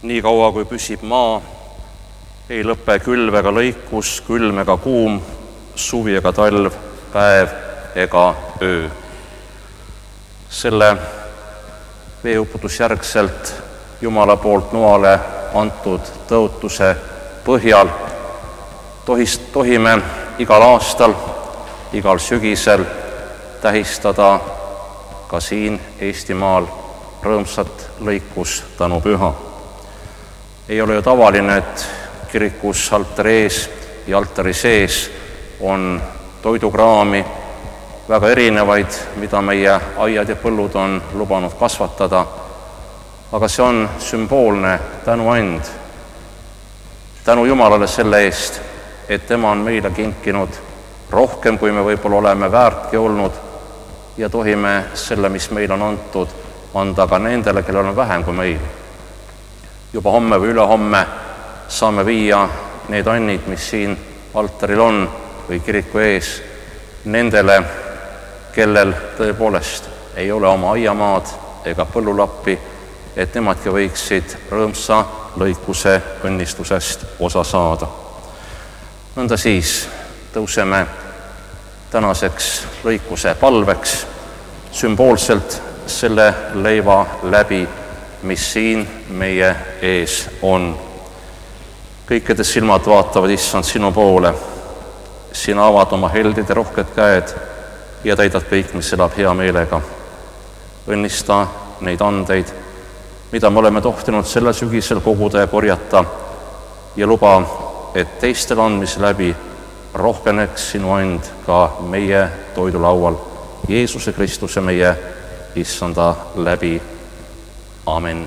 nii kaua kui püsib maa, ei lõpe külv ega lõikus, külm ega kuum, suvi ega talv, päev ega öö. Selle veeuputusjärgselt Jumala poolt Noale antud tõotuse põhjal tohime igal aastal, igal sügisel tähistada ka siin Eestimaal rõõmsat lõikustanupüha. Ei ole ju tavaline, et kirikus altari ees ja altari sees on toidukraami väga erinevaid, mida meie aiad ja põllud on lubanud kasvatada, aga see on sümboolne tänuand. Tänu Jumalale selle eest, et tema on meile kinkinud rohkem, kui me võib-olla oleme väärtki olnud, ja tohime selle, mis meil on antud, anda ka nendele, kellel on vähem kui meil. Juba homme või ülehomme saame viia need annid, mis siin altaril on või kiriku ees, nendele, kellel tõepoolest ei ole oma aiamaad ega põllulappi, et nemadki võiksid rõõmsa lõikuse õnnistusest osa saada. Nõnda siis tõuseme tänaseks lõikuse palveks sümboolselt selle leiva läbi, mis siin meie ees on. Kõikide silmad vaatavad, Issand, sinu poole. Sina avad oma heldid ja rohked käed ja täidad kõik, mis elab hea meelega. Õnnista neid andeid, mida me oleme tohtinud sellel sügisel koguda ja korjata, ja luba, et teistel andmise läbi rohkeneks sinu and ka meie toidulaual Jeesuse Kristuse meie Issanda läbi. Amen.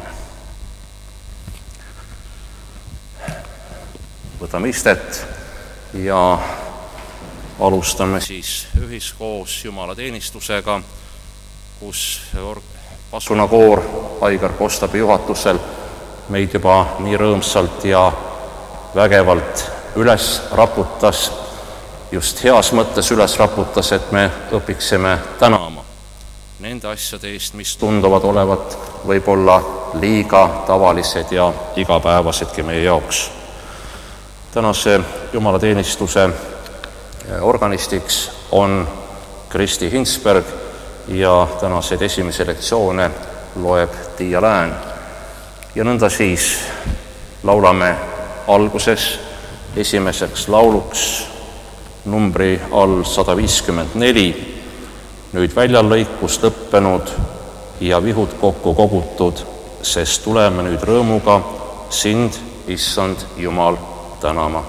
Võtame istet ja alustame siis ühiskoos Jumala teenistusega, kus pasunakoor Aigar Kostabi juhatusel meid juba nii rõõmsalt ja vägevalt üles raputas, just heas mõttes üles raputas, et me õpiksime tänama nende asjade eest, mis tunduvad olevat võib-olla liiga tavalised ja igapäevasedki meie jaoks. Tänase jumalateenistuse organistiks on Kristi Hinsberg ja tänaseid esimesi lektsioone loeb Tiia Lään. Ja nõnda siis laulame alguses esimeseks lauluks numbri all 154, nüüd väljal lõikus lõppenud ja vihud kokku kogutud, sest tuleme nüüd rõõmuga sind, Issand Jumal, tänama.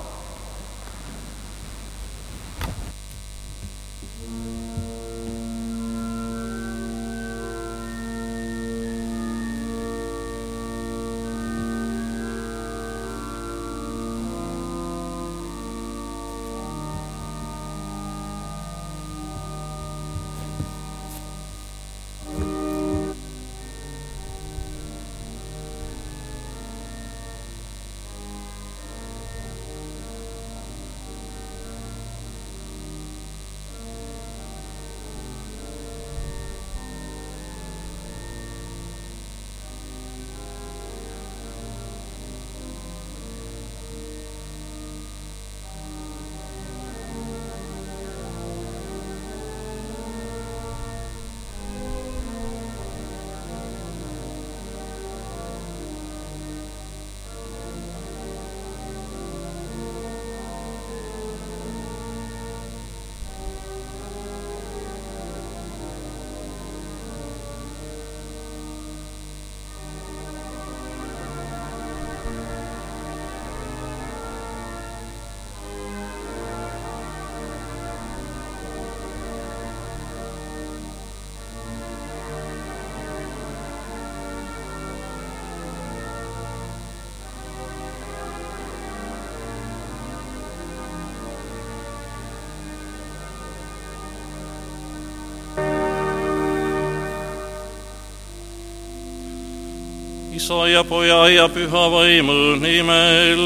Isa ja Poja ja Püha Vaimu nimel.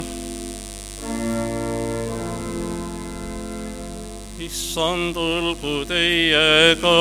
Issand olgu teiega.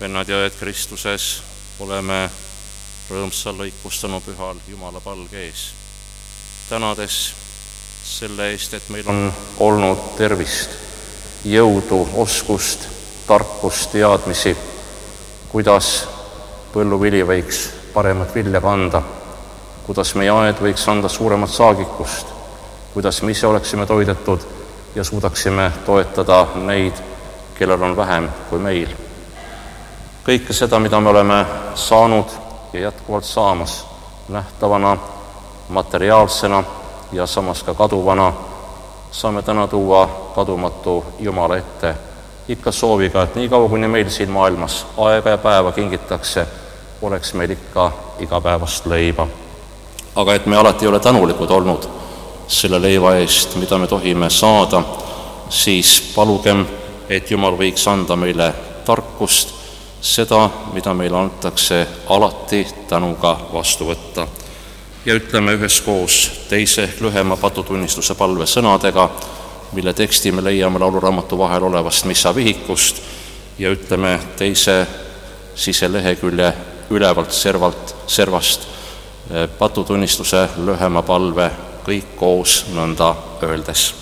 vennad ja õed Kristuses, oleme rõõmsal lõikustanu pühal Jumala palge ees, tänades selle eest, et meil on olnud tervist, jõudu, oskust, tarkust, teadmisi, kuidas põlluvili võiks paremat vilja kanda, kuidas meie aed võiks anda suuremat saagikust, kuidas me ise oleksime toidetud ja suudaksime toetada neid, kellel on vähem kui meil. Kõike seda, mida me oleme saanud ja jätkuvalt saamas, nähtavana, materiaalsena ja samas ka kaduvana, saame täna tuua kadumatu Jumala ette, ikka sooviga, et nii kaua, kuni meil siin maailmas aega ja päeva kingitakse, oleks meil ikka igapäevast leiba. Aga et me alati ei ole tänulikud olnud selle leiva eest, mida me tohime saada, siis palugem, et Jumal võiks anda meile tarkust, seda, mida meile antakse, alati tänuga vastu võtta. Ja ütleme üheskoos teise ehk lühema patutunnistuse palve sõnadega, mille teksti me leiame lauluraamatu vahel olevast missavihikust, ja ütleme teise siselehekülje ülevalt servast patutunnistuse lühema palve kõik koos nõnda öeldes.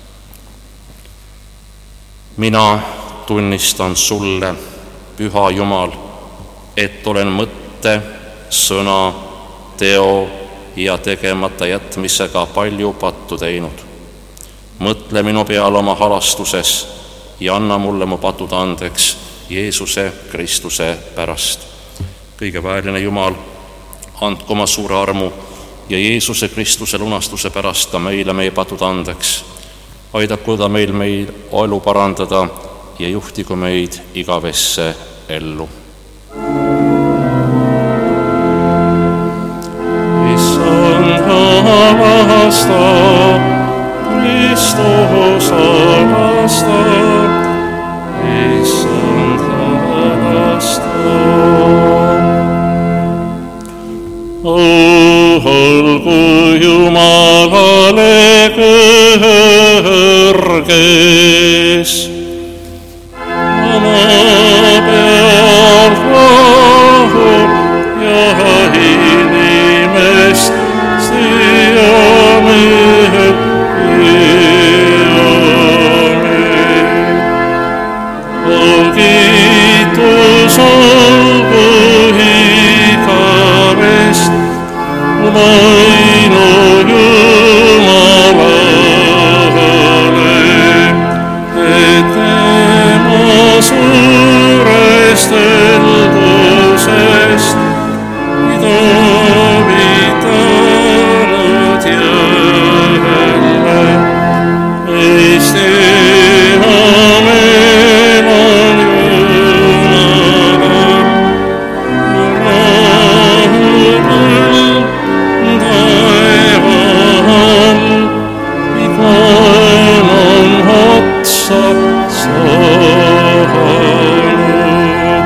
Mina tunnistan sulle, Püha Jumal, et olen mõtte, sõna, teo ja tegemata jätmisega palju pattu teinud. Mõtle minu peale oma halastuses ja anna mulle mu patud andeks Jeesuse Kristuse pärast. Kõige väeline Jumal, andku oma suure armu ja Jeesuse Kristuse lunastuse pärast ka meile meie patud andeks. Aidaku ta meil elu parandada ja juhtigu meid igavesse ellu. Issand avasta, Kristus avasta, Issand avasta. Olgu Jumalale kõrges, oma peal rahu ja inimest siiani kiitus olgu igavest ainu Jumalale, et tema suurest heldusest vitanud jälle. Eesti amel on Jumalal rahul taeval, igal on otsa saanud.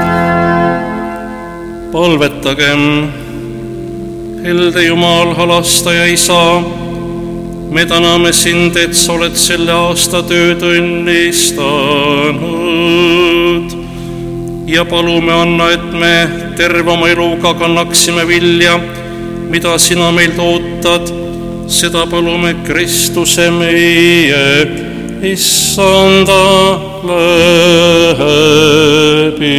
Palvetagem, helde Jumal, halastaja Isa, me täname sind, et sa oled selle aasta tööd õnnistanud ja palume anna, et me terve oma eluga kannaksime vilja, mida sina meilt ootad. Seda palume Kristuse meie Issanda läbi.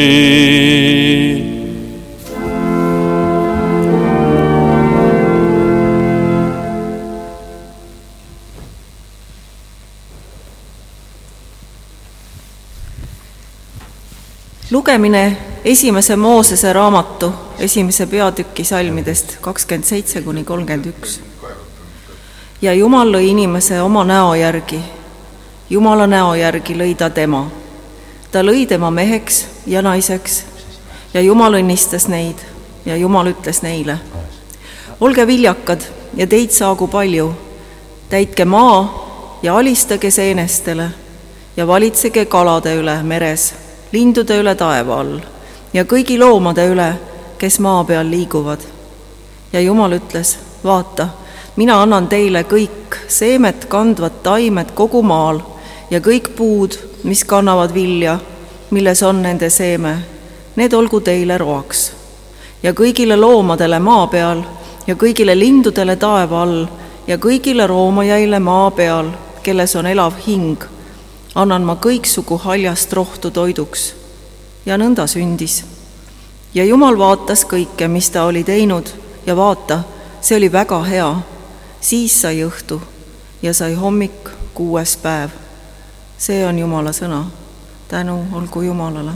Lugemine esimese Moosese raamatu esimese peatüki salmidest 27-31. Ja Jumal lõi inimese oma näo järgi. Jumala näo järgi lõi ta tema. Ta lõi tema meheks ja naiseks ja Jumal õnnistas neid ja Jumal ütles neile: olge viljakad ja teid saagu palju, täitke maa ja alistage seenestele ja valitsege kalade üle meres, lindude üle taeva all ja kõigi loomade üle, kes maa peal liiguvad. Ja Jumal ütles: vaata, mina annan teile kõik seemet kandvad taimed kogu maal ja kõik puud, mis kannavad vilja, milles on nende seeme, need olgu teile roaks. Ja kõigile loomadele maa peal ja kõigile lindudele taeva all ja kõigile roomajaile maa peal, kelles on elav hing, annan ma kõiksugu haljast rohtu toiduks. Ja nõnda sündis. Ja Jumal vaatas kõike, mis ta oli teinud, ja vaata, see oli väga hea. Siis sai õhtu ja sai hommik 6. päev. See on Jumala sõna. Tänu olgu Jumalale.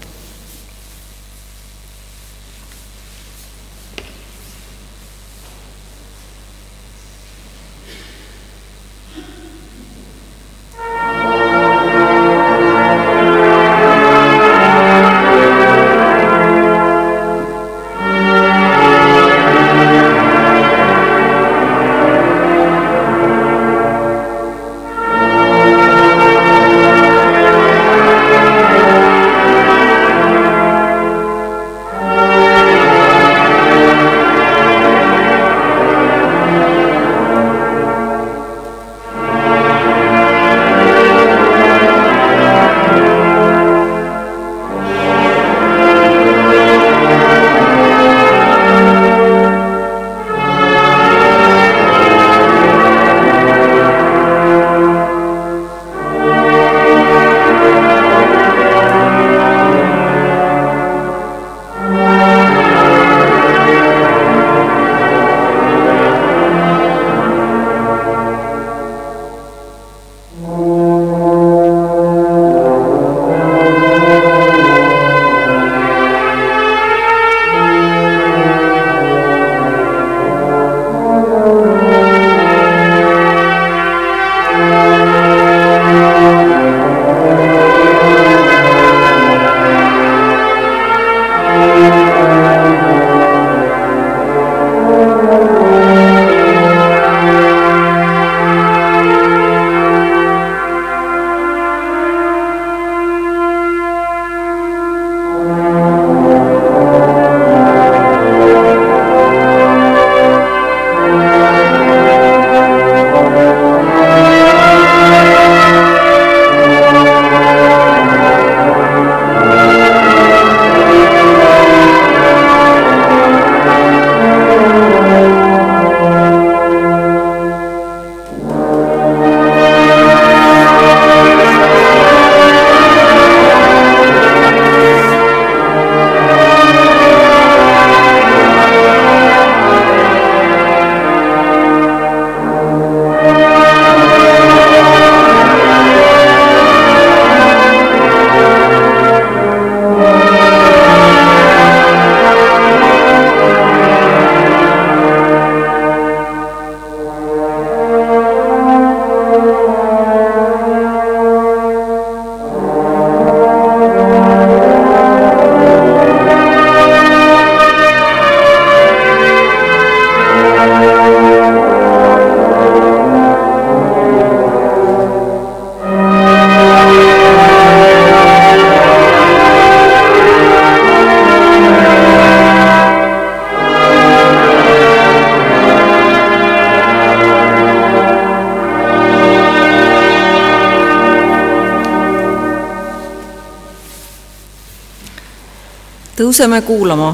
Tõuseme kuulama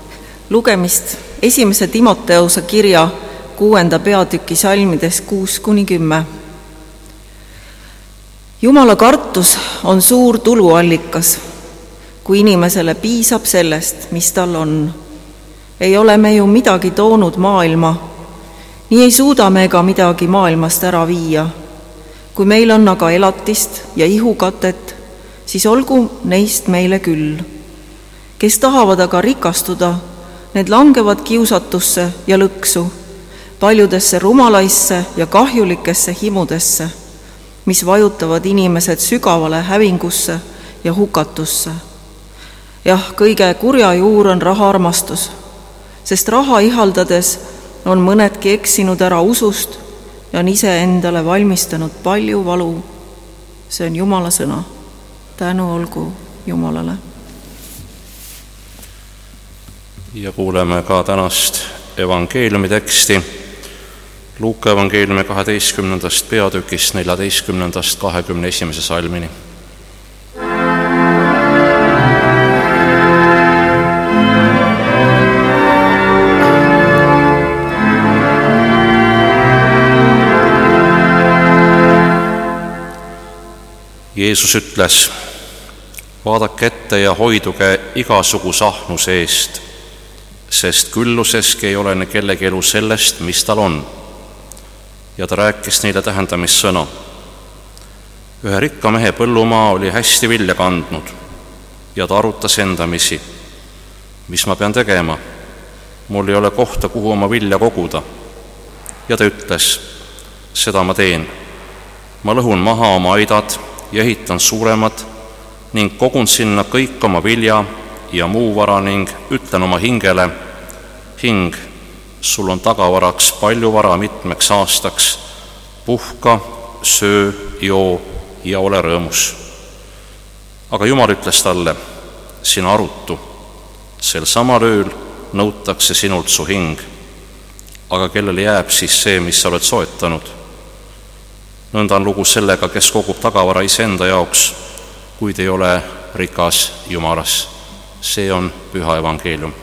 lugemist 1. Timoteuse kirja 6. peatüki salmides 6-10. Jumala kartus on suur tuluallikas, kui inimesele piisab sellest, mis tal on. Ei ole me ju midagi toonud maailma, nii ei suuda me ega midagi maailmast ära viia. Kui meil on aga elatist ja ihukatet, siis olgu neist meile küll. Kes tahavad aga rikastuda, need langevad kiusatusse ja lõksu, paljudesse rumalaisse ja kahjulikesse himudesse, mis vajutavad inimesed sügavale hävingusse ja hukatusse. Jah, kõige kurja juur on rahaarmastus, sest raha ihaldades on mõnedki eksinud ära usust ja on ise endale valmistanud palju valu. See on Jumala sõna. Tänu olgu Jumalale. Ja kuuleme ka tänast evangeeliumi teksti Luuka evangeeliumi 12. peatükist 14. 21. salmini. Jeesus ütles: vaadake ette ja hoiduge igasuguse ahnuse eest, sest külluseski ei olene kellegi elu sellest, mis tal on. Ja ta rääkis neile tähendamissõna. Ühe rikka mehe põllumaa oli hästi vilja kandnud ja ta arutas endamisi: mis ma pean tegema? Mul ei ole kohta, kuhu oma vilja koguda. Ja ta ütles: seda ma teen. Ma lõhun maha oma aidad ja ehitan suuremad ning kogun sinna kõik oma vilja ja muu vara ning ütlen oma hingele: hing, sul on tagavaraks palju vara mitmeks aastaks. Puhka, söö, joo ja ole rõõmus. Aga Jumal ütles talle: sina arutu, sel samal ööl nõutakse sinult su hing. Aga kellele jääb siis see, mis sa oled soetanud? Nõnda on lugu sellega, kes kogub tagavara iseenda jaoks, kuid ei ole rikas Jumalas. See on püha evangeelium.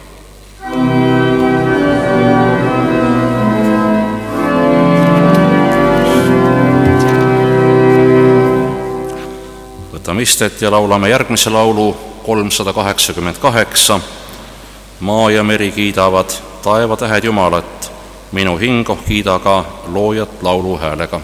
Võtame istet ja laulame järgmise laulu 388. Maa ja meri kiidavad taevatähed Jumalat, minu hing kiida ka loojat laulu häälega.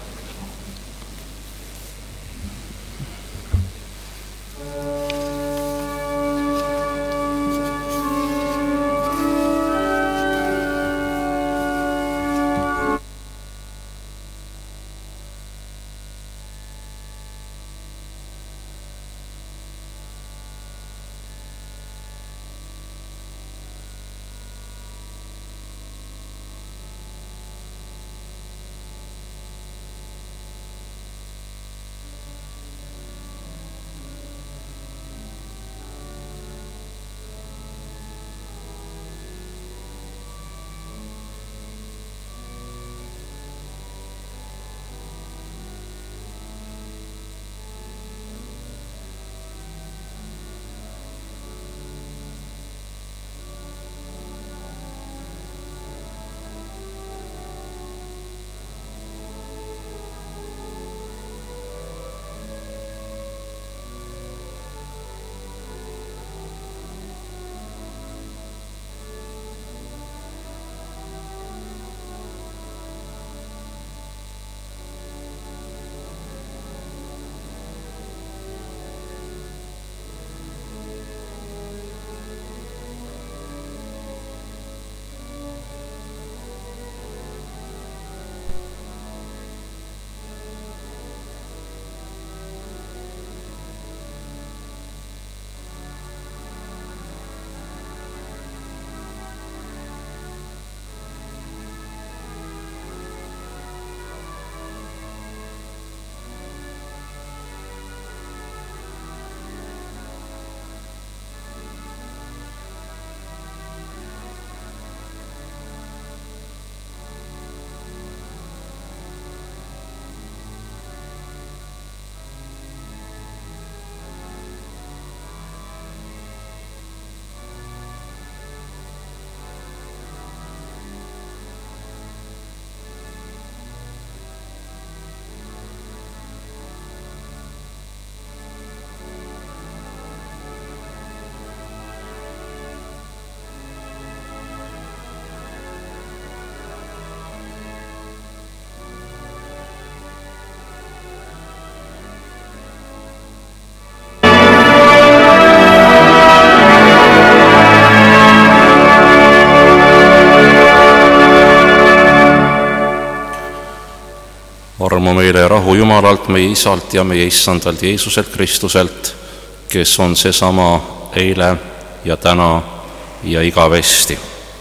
Armu meile ja rahu Jumalalt, meie Isalt ja meie Issandalt Jeesuselt Kristuselt, kes on seesama eile ja täna ja igavesti.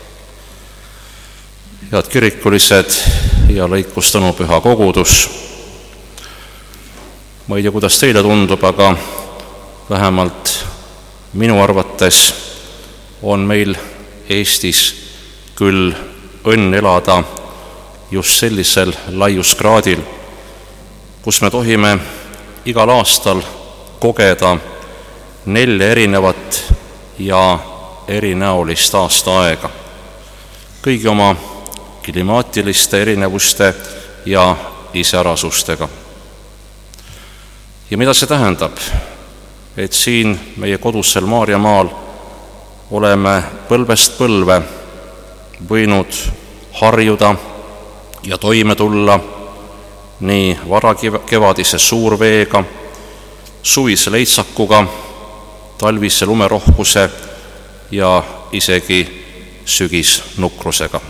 Head kirikulised ja lõikustanu püha kogudus, ma ei tea, kuidas teile tundub, aga vähemalt minu arvates on meil Eestis küll õnn elada just sellisel laiuskraadil, kus me tohime igal aastal kogeda 4 erinevat ja erinäolist aastaaega, kõigi oma klimaatiliste erinevuste ja iseärasustega. Ja mida see tähendab? Et siin meie kodusel Maarjamaal oleme põlvest põlve võinud harjuda ja toime tulla nii varakevadise suurveega, suvise leitsakuga, talvise lumerohkuse ja isegi sügisnukrusega.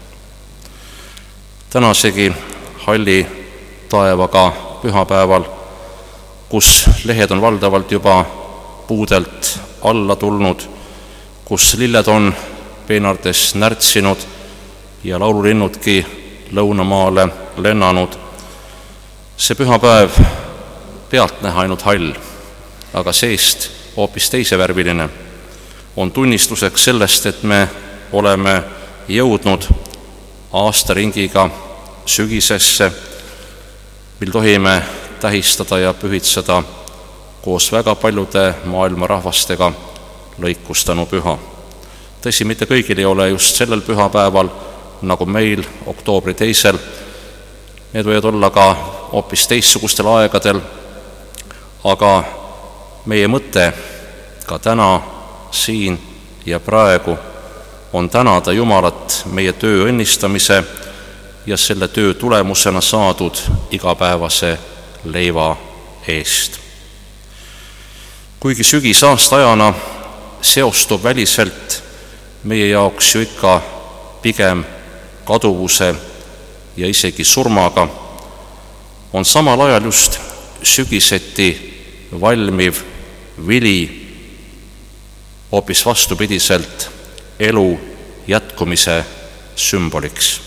Tänasegi halli taevaga pühapäeval, kus lehed on valdavalt juba puudelt alla tulnud, kus lilled on peenardes närtsinud ja laululinnudki lõunamaale lennanud. See pühapäev pealt näha ainult hall, aga seest hoopis teisevärviline, on tunnistuseks sellest, et me oleme jõudnud aastaringiga sügisesse, mil tohime tähistada ja pühitseda koos väga paljude maailma rahvastega lõikustanupüha. Tõsi, mitte kõigil ei ole just sellel pühapäeval, nagu meil oktoobri 2. Need võivad olla ka hoopis teistsugustel aegadel, aga meie mõte ka täna, siin ja praegu on tänada Jumalat meie töö õnnistamise ja selle töö tulemusena saadud igapäevase leiva eest. Kuigi sügis aastaajana seostub väliselt meie jaoks ju ikka pigem kaduvuse ja isegi surmaga, on samal ajal just sügiseti valmiv vili hoopis vastupidiselt elu jätkumise sümboliks.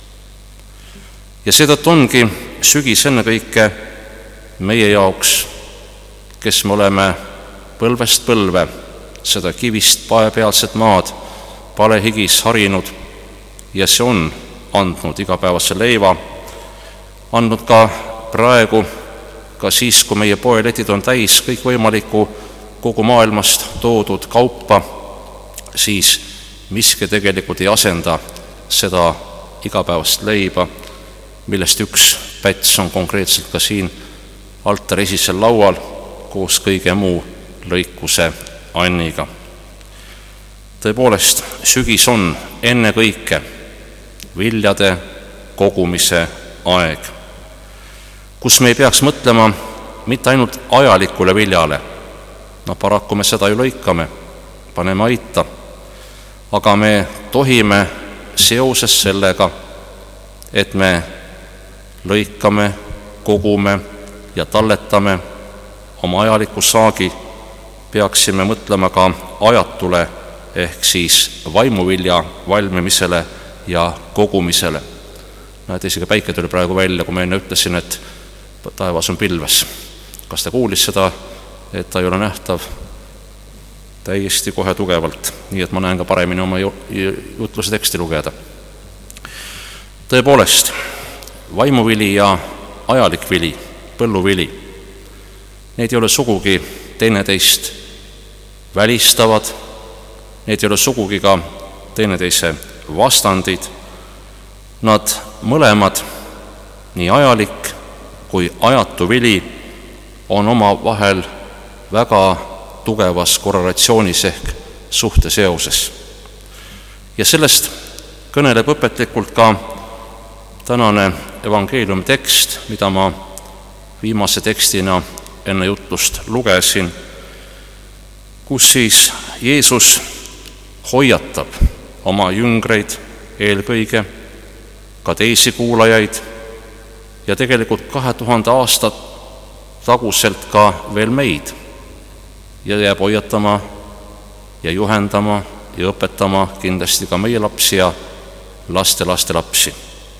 Ja seetõttu ongi sügis ennekõike meie jaoks, kes me oleme põlvest põlve seda kivist paepealset maad palehigis harinud ja see on andnud igapäevase leiva, andnud ka praegu, ka siis, kui meie poeletid on täis kõikvõimalikku kogu maailmast toodud kaupa, siis miski tegelikult ei asenda seda igapäevast leiba, millest üks päts on konkreetselt ka siin altari esisel laual koos kõige muu lõikuse anniga. Tõepoolest, sügis on ennekõike viljade kogumise aeg, kus me ei peaks mõtlema mitte ainult ajalikule viljale, paraku me seda ju lõikame, paneme aita, aga me tohime seoses sellega, et me lõikame, kogume ja talletame oma ajaliku saagi, peaksime mõtlema ka ajatule ehk siis vaimuvilja valmimisele ja kogumisele. Et isegi päike tuli praegu välja, kui ma enne ütlesin, et taevas on pilves. Kas ta kuulis seda, et ta ei ole nähtav? Täiesti kohe tugevalt, nii et ma näen ka paremini oma jutluse teksti lugeda. Tõepoolest, vaimuvili ja ajalik vili, põlluvili, need ei ole sugugi teineteist välistavad, need ei ole sugugi ka teineteise vastandid. Nad mõlemad, nii ajalik kui ajatu vili, on oma vahel väga tugevas korrelatsioonis ehk suhteseoses. Ja sellest kõneleb õpetlikult ka tänane evangeeliumi tekst, mida ma viimase tekstina enne jutlust lugesin, kus siis Jeesus hoiatab oma jüngreid eelkõige, ka teisi kuulajaid ja tegelikult 2000 aastat taguselt ka veel meid ja jääb hoiatama ja juhendama ja õpetama kindlasti ka meie lapsi ja laste lapsi.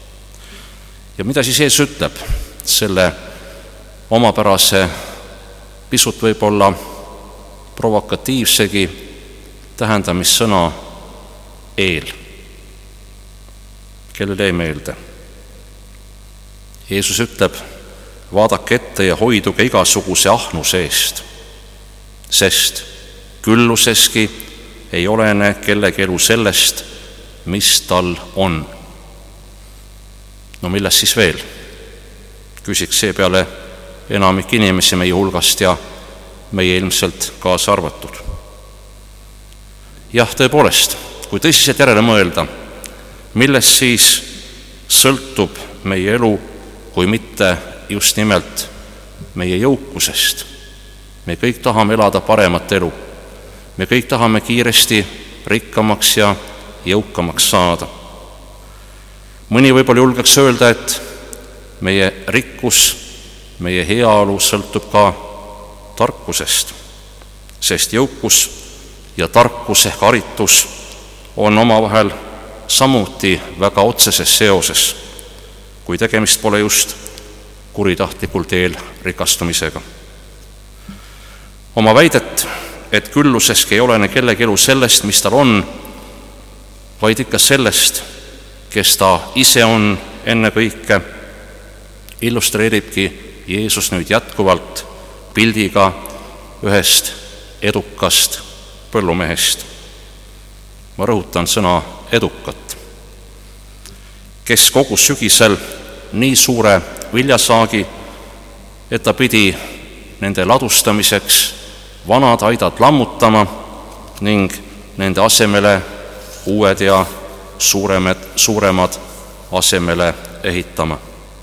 Ja mida siis Jeesus ütleb selle omapärase, pisut võib-olla provokatiivsegi tähendamissõna eel? Kellele ei meelde? Jeesus ütleb, vaadake ette ja hoiduge igasuguse ahnuse eest, sest külluseski ei olene kellegi elu sellest, mis tal on. Millest siis veel? Küsiks seepeale enamik inimesi meie hulgast ja meie ilmselt kaasa arvatud. Jah, tõepoolest, kui tõsiselt järele mõelda, millest siis sõltub meie elu, kui mitte just nimelt meie jõukusest. Me kõik tahame elada paremat elu. Me kõik tahame kiiresti rikkamaks ja jõukamaks saada. Mõni võib-olla julgeks öelda, et meie rikkus, meie heaolu sõltub ka tarkusest, sest jõukus ja tarkus ehk haritus on omavahel samuti väga otseses seoses, kui tegemist pole just kuritahtlikul teel rikastumisega. Oma väidet, et külluseski ei olene kellegi elu sellest, mis tal on, vaid ikka sellest, kes ta ise on ennekõike, illustreeribki Jeesus nüüd jätkuvalt pildiga ühest edukast põllumehest. Ma rõhutan sõna edukat, kes kogus sügisel nii suure viljasaagi, et ta pidi nende ladustamiseks vanad aidad lammutama ning nende asemele uued ja suuremad asemele ehitama.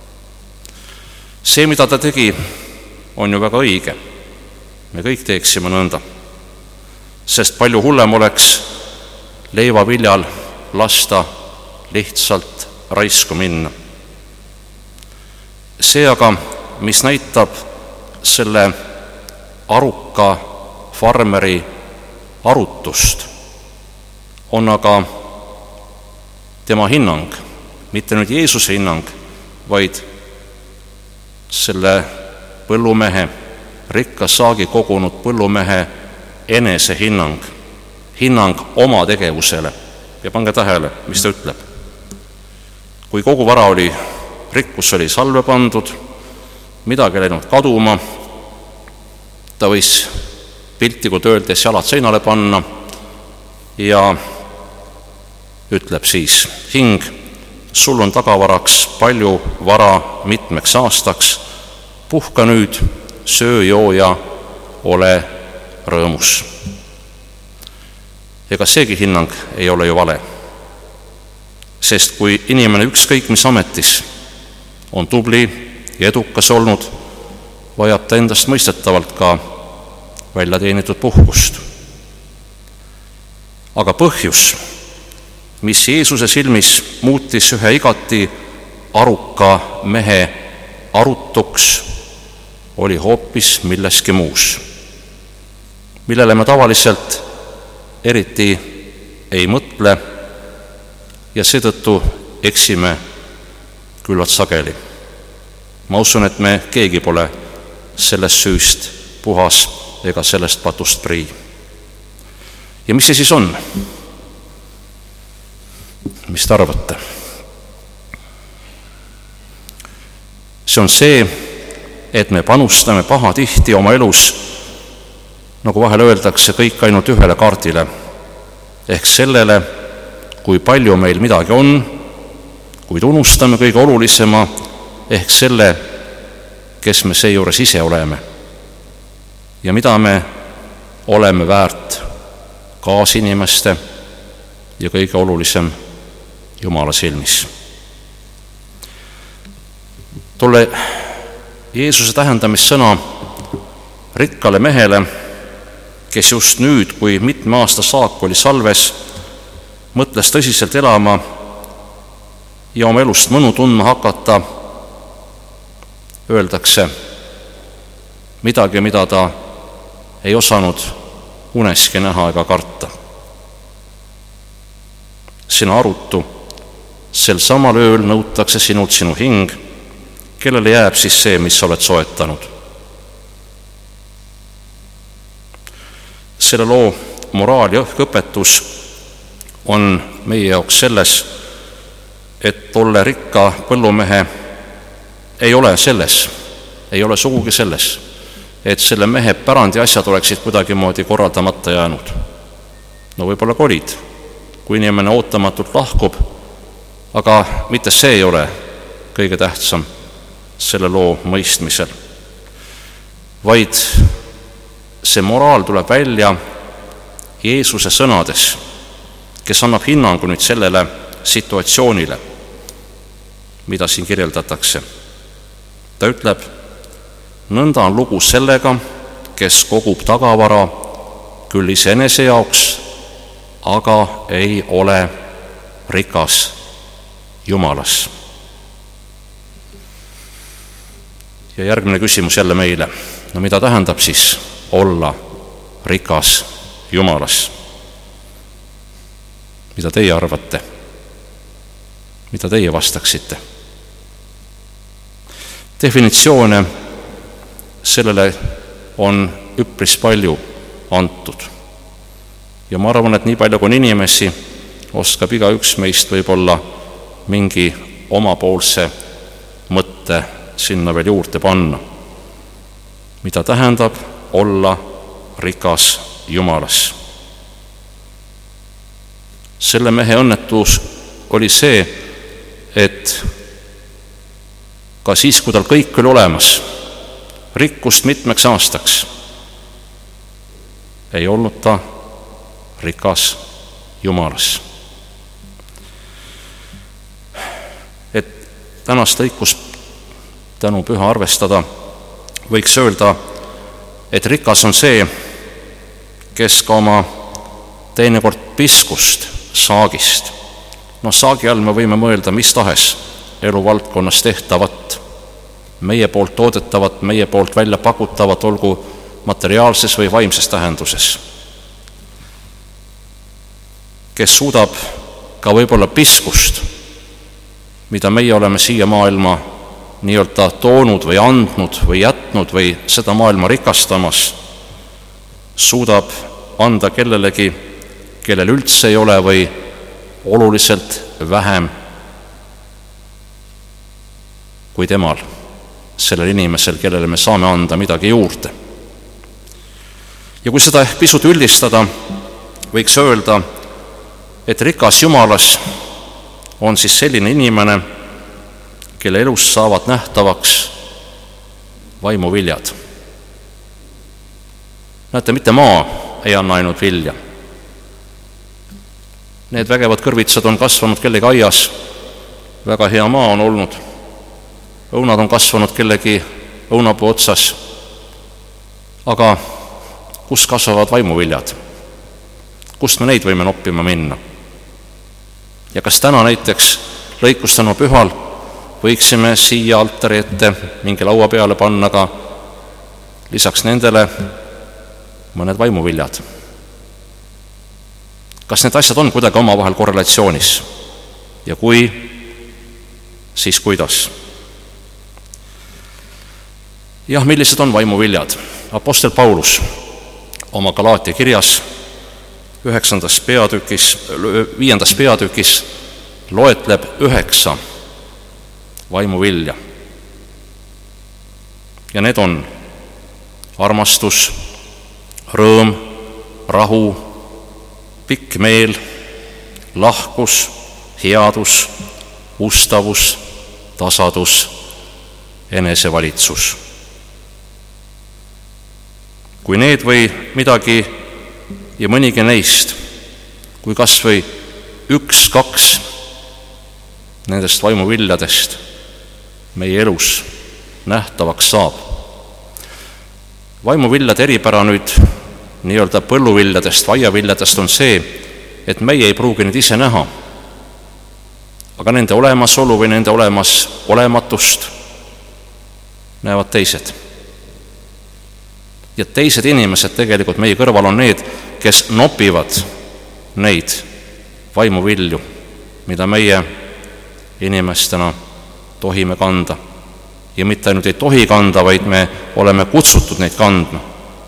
See, mida ta tegi, on ju väga õige. Me kõik teeksime nõnda, sest palju hullem oleks leivaviljal lasta lihtsalt raisku minna. See aga, mis näitab selle aruka farmeri arutust, on aga tema hinnang, mitte nüüd Jeesuse hinnang, vaid selle põllumehe, rikka saagi kogunud põllumehe enese hinnang oma tegevusele. Ja pange tähele, mis ta ütleb. Kui kogu vara oli, rikkus oli salve pandud, midagi läinud kaduma, ta võis piltlikult öeldes jalad seinale panna ja ütleb siis: hing, sul on tagavaraks palju vara mitmeks aastaks, puhka nüüd, söö, joo ja ole rõõmus. Ega seegi hinnang ei ole ju vale, sest kui inimene ükskõik mis ametis on tubli ja edukas olnud, vajab ta endast mõistetavalt ka välja teenitud puhkust. Aga põhjus, mis Jeesuse silmis muutis ühe igati aruka mehe arutuks, oli hoopis milleski muus, millele me tavaliselt eriti ei mõtle ja seetõttu eksime küllalt sageli. Ma usun, et me keegi pole sellest süüst puhas ega sellest patust prii. Ja mis see siis on? Mis te arvate? See on see, et me panustame pahatihti oma elus, nagu vahel öeldakse, kõik ainult ühele kaardile, ehk sellele, kui palju meil midagi on, kuid unustame kõige olulisema, ehk selle, kes me seejuures ise oleme ja mida me oleme väärt kaasinimeste ja kõige olulisem Jumala silmis. Tolle Jeesuse tähendamissõna rikkale mehele, kes just nüüd, kui mitme aasta saak oli salves, mõtles tõsiselt elama ja oma elust mõnu tundma hakata, öeldakse midagi, mida ta ei osanud uneski näha ega karta. Sina arutu, sel samal ööl nõutakse sinult sinu hing, kellele jääb siis see, mis oled soetanud. Selle loo moraal ja õpetus on meie jaoks selles, et tolle rikka põllumehe ei ole sugugi selles, et selle mehe pärandi asjad oleksid kuidagimoodi korraldamata jäänud. No võib-olla ka olid, kui inimene ootamatult lahkub, aga mitte see ei ole kõige tähtsam selle loo mõistmisel. vaid see moraal tuleb välja Jeesuse sõnades, kes annab hinnangu nüüd sellele situatsioonile, mida siin kirjeldatakse. Ta ütleb, nõnda on lugu sellega, kes kogub tagavara küll iseenese jaoks, aga ei ole rikas Jumalas. Ja järgmine küsimus jälle meile. No mida tähendab siis olla rikas Jumalas? Mida teie arvate? Mida teie vastaksite? Definitsioone sellele on üpris palju antud. Ja ma arvan, et nii palju kui inimesi oskab igaüks meist võib-olla mingi omapoolse mõtte sinna veel juurde panna. Mida tähendab olla rikas Jumalas? Selle mehe õnnetus oli see, et ka siis, kui tal kõik oli olemas, rikkust mitmeks aastaks, ei olnud ta rikas Jumalas. Et tänast lõikust tänu püha arvestada, võiks öelda, et rikas on see, kes ka oma teinekord piskust saagist. Saagi all me võime mõelda mis tahes eluvaldkonnas tehtavat, meie poolt toodetavat, meie poolt välja pakutavat, olgu materiaalses või vaimses tähenduses. Kes suudab ka võib-olla piskust, mida meie oleme siia maailma nii-öelda toonud või andnud või jätnud või seda maailma rikastamas, suudab anda kellelegi, kellel üldse ei ole või oluliselt vähem kui temal, sellel inimesel, kellele me saame anda midagi juurde. Ja kui seda pisut üldistada, võiks öelda, et rikas Jumalas on siis selline inimene, kelle elus saavad nähtavaks vaimuviljad. Näete, mitte maa ei anna ainult vilja. Need vägevad kõrvitsad on kasvanud kellegi aias, väga hea maa on olnud, õunad on kasvanud kellegi õunapuu otsas, aga kus kasvavad vaimuviljad? Kust me neid võime noppima minna? Ja kas täna näiteks lõikustanu pühal võiksime siia altari ette mingi laua peale panna ka lisaks nendele mõned vaimuviljad? Kas need asjad on kuidagi omavahel korrelatsioonis? Ja kui, siis kuidas? Jah, millised on vaimuviljad? Apostel Paulus oma Galaatia kirjas 5. peatükis loetleb 9 vaimuvilja. Ja need on armastus, rõõm, rahu, pikk meel, lahkus, headus, ustavus, tasadus, enesevalitsus. Kui need või midagi ja mõnigi neist, kui kas või 1-2 nendest vaimuviljadest meie elus nähtavaks saab. Vaimuviljade eripära nüüd nii-öelda põlluviljadest, vaiaviljadest on see, et meie ei pruugi neid ise näha, aga nende olemasolu või nende olematust näevad teised. Ja teised inimesed tegelikult meie kõrval on need, kes nopivad neid vaimuvilju, mida meie inimestena tohime kanda. Ja mitte ainult ei tohi kanda, vaid me oleme kutsutud neid kandma.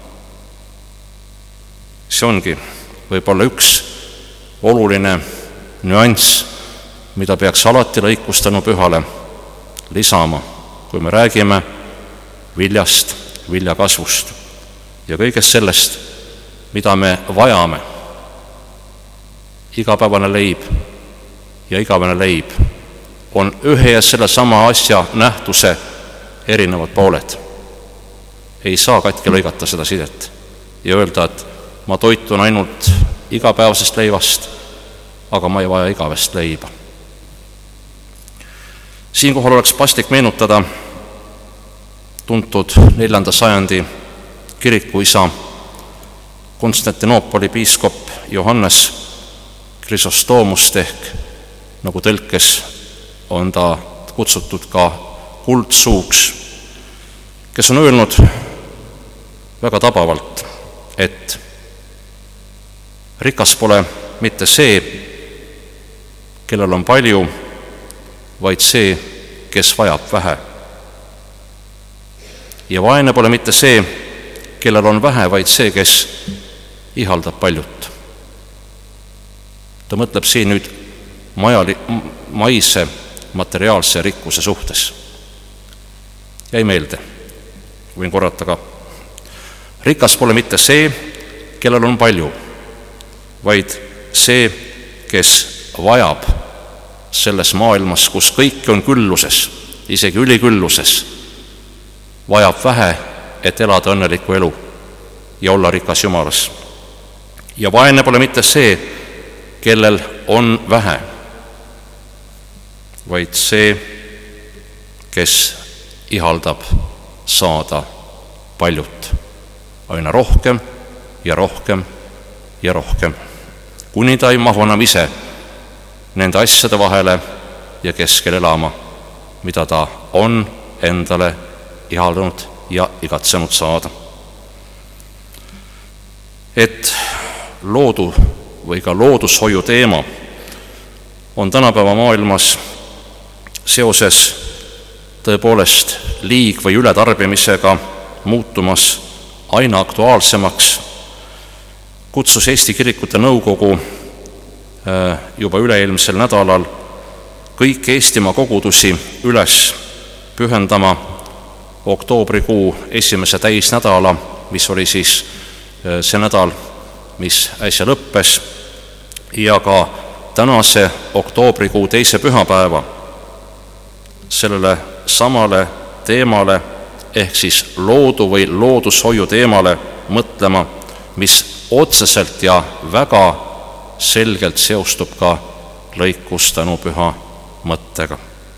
See ongi võib-olla üks oluline nüanss, mida peaks alati lõikustanu pühale lisama, kui me räägime viljast, viljakasvust ja kõigest sellest, mida me vajame. Igapäevane leib ja igavene leib on ühe ja selle sama asja nähtuse erinevad pooled. ei saa katki lõigata seda sidet ja öelda, et ma toitun ainult igapäevasest leivast, aga ma ei vaja igavest leiba. Siinkohal oleks paslik meenutada tuntud 4. sajandi kirikuisa Konstantinoopoli piiskop Johannes Krisostoomust ehk nagu tõlkes on ta kutsutud ka kuldsuuks, kes on öelnud väga tabavalt, et rikas pole mitte see, kellel on palju, vaid see, kes vajab vähe. Ja vaene pole mitte see, kellel on vähe, vaid see, kes ihaldab paljut. Ta mõtleb siin nüüd maise materiaalse rikkuse suhtes. Jäi meelde, võin korrata ka. Rikas pole mitte see, kellel on palju, vaid see, kes vajab selles maailmas, kus kõik on külluses, isegi ülikülluses, vajab vähe, et elada õnnelikku elu ja olla rikas Jumalas. Ja vaene pole mitte see, kellel on vähe, vaid see, kes ihaldab saada paljut, aina rohkem ja rohkem ja rohkem, kuni ta ei mahu enam ise nende asjade vahele ja keskel elama, mida ta on endale ihaldanud ja igatsenud saada. Et loodu või ka loodushoiu teema on tänapäeva maailmas seoses tõepoolest liig- või ületarbimisega muutumas aina aktuaalsemaks, kutsus Eesti Kirikute Nõukogu juba üle-eelmisel nädalal kõik Eestimaa kogudusi üles pühendama oktoobrikuu esimese täisnädala, mis oli siis see nädal, mis äsja lõppes, ja ka tänase oktoobrikuu teise pühapäeva sellele samale teemale ehk siis loodu või loodushoiu teemale mõtlema, mis otseselt ja väga selgelt seostub ka lõikustanupüha mõttega.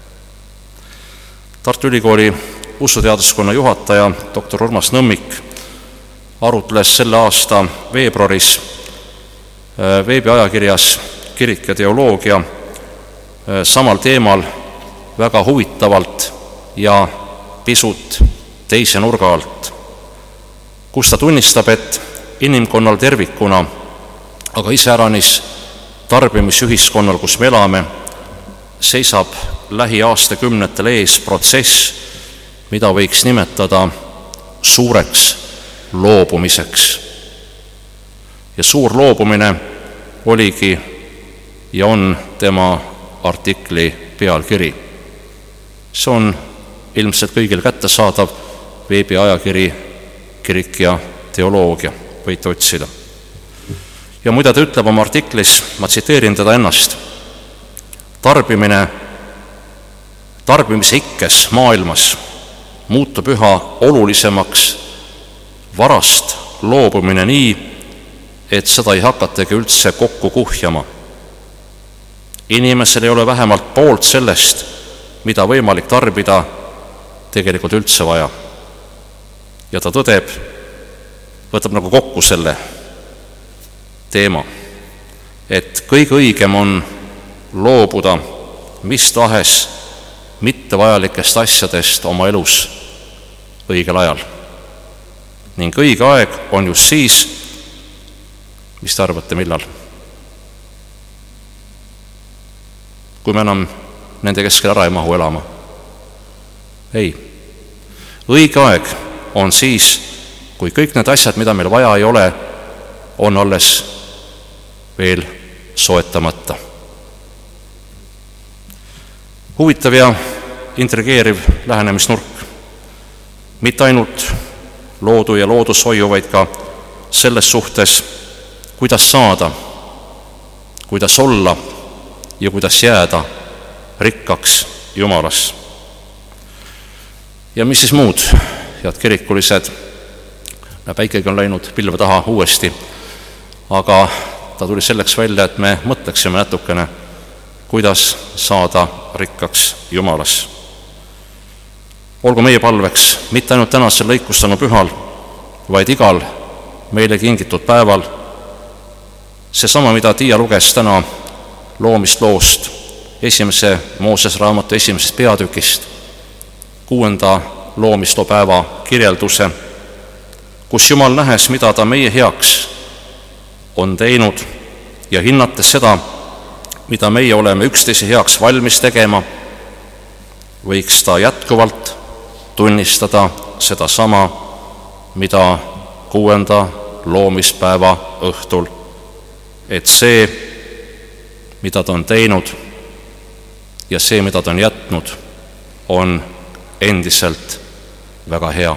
Tartu Ülikooli usuteaduskonna juhataja dr. Urmas Nõmmik arutles selle aasta veebruaris veebiajakirjas Kirik ja teoloogia samal teemal väga huvitavalt ja pisut teise nurga alt, kus ta tunnistab, et inimkonnal tervikuna, aga iseäranis tarbimisühiskonnal, kus me elame, seisab lähiaastakümnetel ees protsess, mida võiks nimetada suureks loobumiseks. Ja suur loobumine oligi ja on tema artikli pealkiri. See on ilmselt kõigil kättesaadav veebiajakiri Kirik ja teoloogia, võite otsida. Ja muide ta ütleb oma artiklis, ma tsiteerin teda ennast, tarbimise ikkes maailmas muutub üha olulisemaks varast loobumine nii, et seda ei hakatagi üldse kokku kuhjama. Inimesel ei ole vähemalt poolt sellest, mida võimalik tarbida, tegelikult üldse vaja. Ja ta tõdeb, võtab nagu kokku selle teema, et kõige õigem on loobuda mis tahes mittevajalikest asjadest oma elus õigel ajal. Ning õige aeg on just siis, mis te arvate, millal? Kui me enam nende keskel ära ei mahu elama. Ei. Õige aeg on siis, kui kõik need asjad, mida meil vaja ei ole, on alles veel soetamata. Huvitav ja intrigeeriv lähenemisnurk. Mitte ainult loodu ja loodushoiu, vaid ka selles suhtes, kuidas saada, kuidas olla ja kuidas jääda rikkaks Jumalas. Ja mis siis muud, head kirikulised, päikegi on läinud pilve taha uuesti, aga ta tuli selleks välja, et me mõtleksime natukene, kuidas saada rikkaks Jumalas. Olgu meie palveks mitte ainult tänasel lõikustanu pühal, vaid igal meile kingitud päeval seesama, mida Tiia luges täna loomisloost, 1. Moosese raamatu 1. peatükist, 6. loomisloo päeva kirjelduse, kus Jumal nähes, mida ta meie heaks on teinud ja hinnates seda, mida meie oleme üksteise heaks valmis tegema, võiks ta jätkuvalt tunnistada sedasama, mida 6. loomispäeva õhtul, et see, mida ta on teinud ja see, mida ta on jätnud, on endiselt väga hea.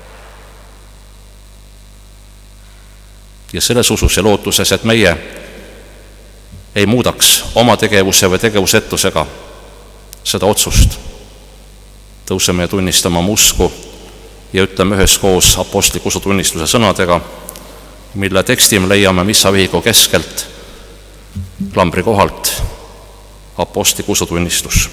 Ja selles usus ja lootuses, et meie ei muudaks oma tegevuse või tegevusetusega seda otsust, tõuseme ja tunnistame oma usku ja ütleme üheskoos apostliku usutunnistuse sõnadega, mille teksti me leiame missavihiku keskelt klambri kohalt, apostliku usutunnistus.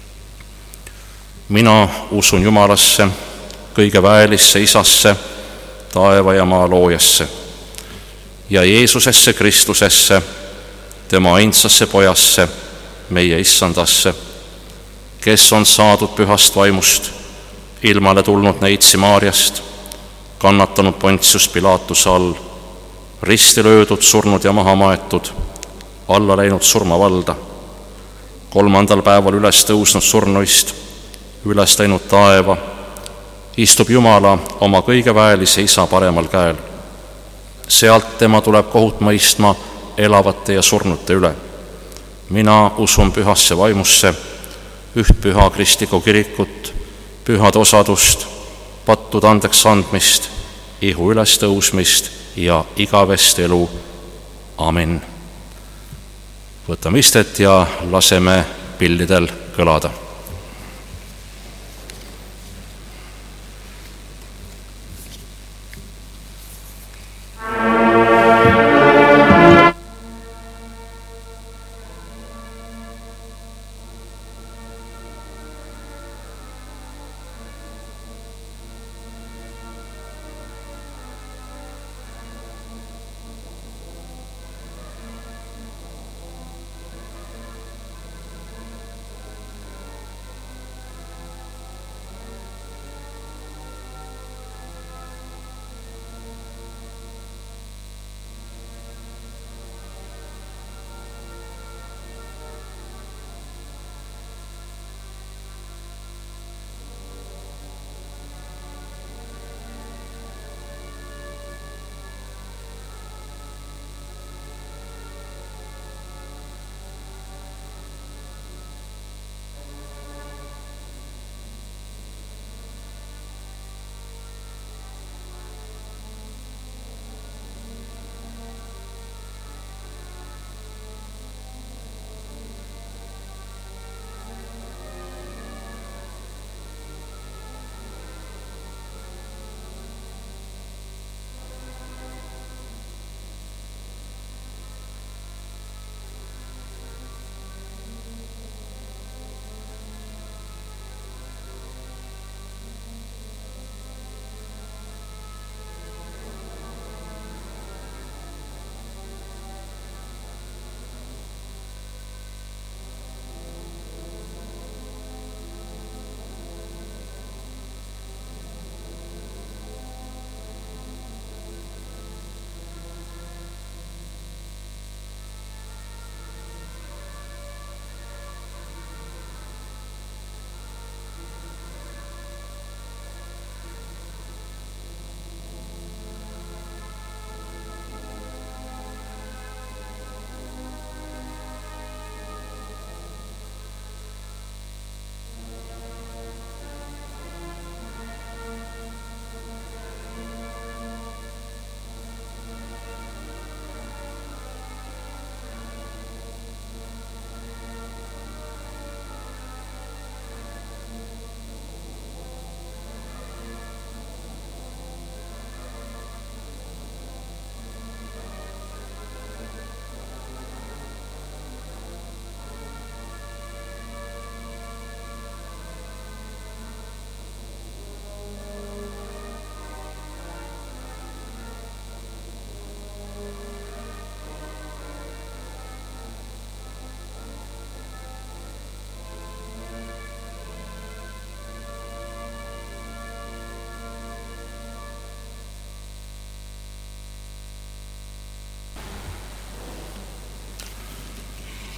Mina usun Jumalasse, kõige väelisse Isasse, taeva ja maa loojasse ja Jeesusesse Kristusesse, tema ainsasse Pojasse, meie Issandasse, kes on saadud pühast vaimust, ilmale tulnud neitsi Maarjast, kannatanud Pontius Pilatuse all, risti löödud, surnud ja maha maetud, alla läinud surmavalda, 3. päeval üles tõusnud surnuist, üles läinud taeva, istub Jumala oma kõige väelise Isa paremal käel. Sealt tema tuleb kohut mõistma elavate ja surnute üle. Mina usun pühasse vaimusse, üht püha kristlikku kirikut, pühade osadust, pattude andeks andmist, ihu ülestõusmist ja igavest elu. Amen. Võtame istet ja laseme pillidel kõlada.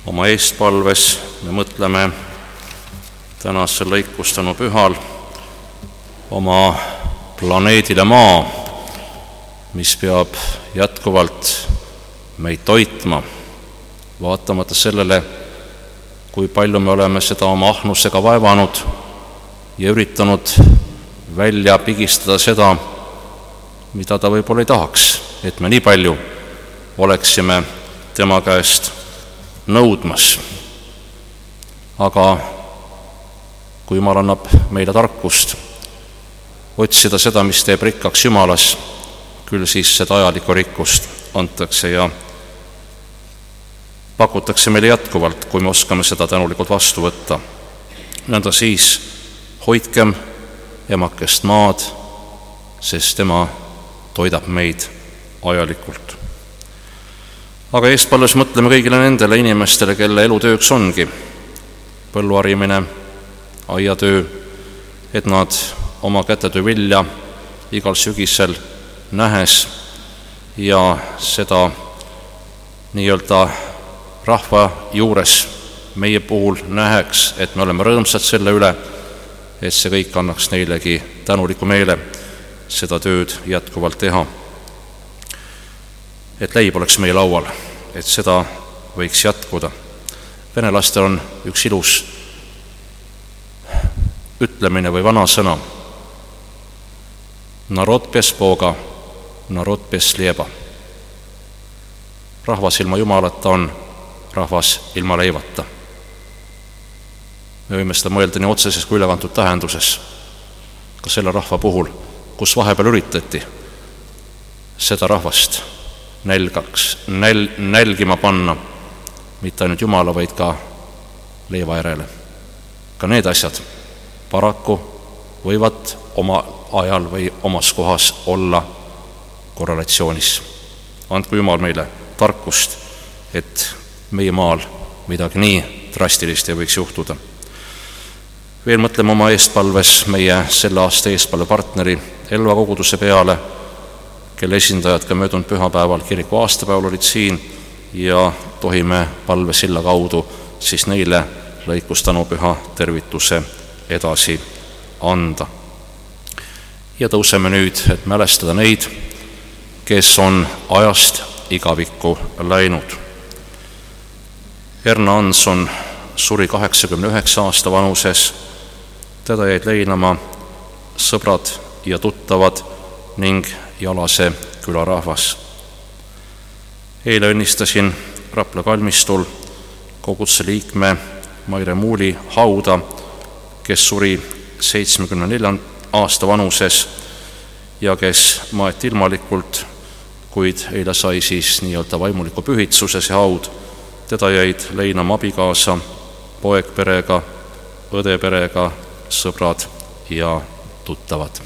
Oma eestpalves me mõtleme tänasel lõikustanu pühal oma planeedile Maa, mis peab jätkuvalt meid toitma, vaatamata sellele, kui palju me oleme seda oma ahnusega vaevanud ja üritanud välja pigistada seda, mida ta võib-olla ei tahaks, et me nii palju oleksime tema käest nõudmas. Aga kui Jumal annab meile tarkust otsida seda, mis teeb rikkaks Jumalas, küll siis seda ajalikku rikkust antakse ja pakutakse meile jätkuvalt, kui me oskame seda tänulikult vastu võtta. Nõnda siis hoidkem emakest Maad, sest tema toidab meid ajalikult. Aga eespalves mõtleme kõigile nendele inimestele, kelle elutööks ongi põlluharimine, aiatöö, et nad oma kätetöö vilja igal sügisel nähes ja seda nii-öelda rahva juures meie puhul näheks, et me oleme rõõmsad selle üle, et see kõik annaks neilegi tänuliku meele seda tööd jätkuvalt teha. Et leib oleks meie laual, et seda võiks jätkuda. Venelastel on üks ilus ütlemine või vanasõna. Narod bez Boga, narod bez lieba. Rahvas ilma Jumalata on rahvas ilma leivata. Me võime seda mõelda nii otseses kui ülekantud tähenduses, ka selle rahva puhul, kus vahepeal üritati seda rahvast nälgima panna, mitte ainult Jumala, vaid ka leiva järele. Ka need asjad paraku võivad oma ajal või omas kohas olla korrelatsioonis. Andku Jumal meile tarkust, et meie maal midagi nii drastilist ei võiks juhtuda. Veel mõtleme oma eestpalves meie selle aasta eespalvepartneri Elva koguduse peale, kelle esindajad ka möödunud pühapäeval kiriku aastapäeval olid siin ja tohime palvesilla kaudu siis neile lõikustanupüha tervituse edasi anda. Ja tõuseme nüüd, et mälestada neid, kes on ajast igavikku läinud. Erna Anson suri 89 aasta vanuses, teda jäid leinama sõbrad ja tuttavad ning Jalase külarahvas. Eile õnnistasin Rapla kalmistul koguduse liikme Maire Muuli hauda, kes suri 74 aasta vanuses ja kes maeti ilmalikult, kuid eile sai siis nii-öelda vaimuliku pühitsuse see haud. Teda jäid leinama abikaasa, poegperega, õdeperega, sõbrad ja tuttavad.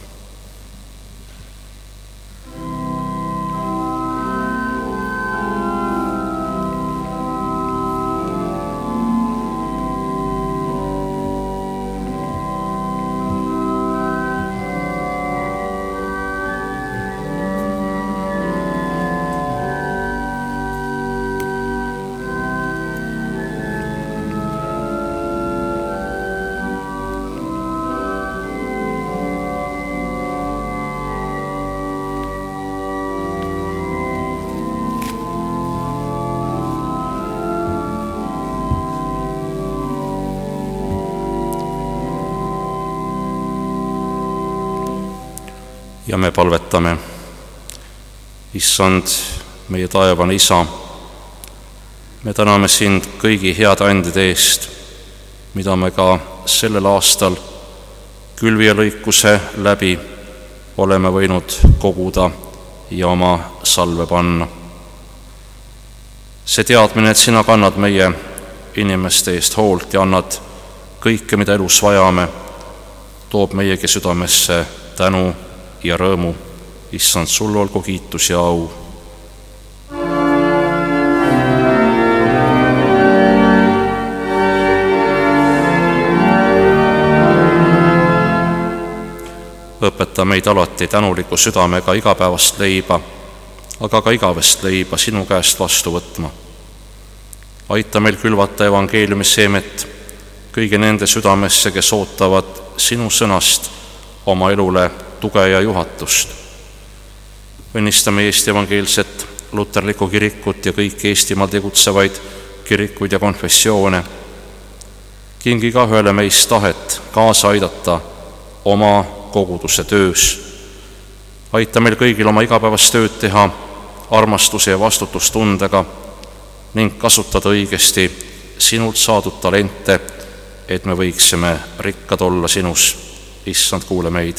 Ja me palvetame. Issand, meie taevane Isa, me täname sind kõigi heade andide eest, mida me ka sellel aastal külvijalõikuse läbi oleme võinud koguda ja oma salve panna. See teadmine, et sina kannad meie inimeste eest hoolt ja annad kõike, mida elus vajame, toob meiegi südamesse tänu ja rõõmu. Issand, sul olgu kiitus ja au. Õpeta meid alati tänuliku südamega igapäevast leiba, aga ka igavest leiba sinu käest vastu võtma. aita meil külvata evangeeliumi seemet kõigi nende südamesse, kes ootavad sinu sõnast oma elule tuge ja juhatust. Õnnistame Eesti evangeelset luterlikku kirikut ja kõiki Eestimaal tegutsevaid kirikuid ja konfessioone. Kingi igaühele meist tahet kaasa aidata oma koguduse töös. Aita meil kõigil oma igapäevast tööd teha armastuse ja vastutustundega ning kasutada õigesti sinult saadud talente, et me võiksime rikkad olla sinus. Issand, kuule meid.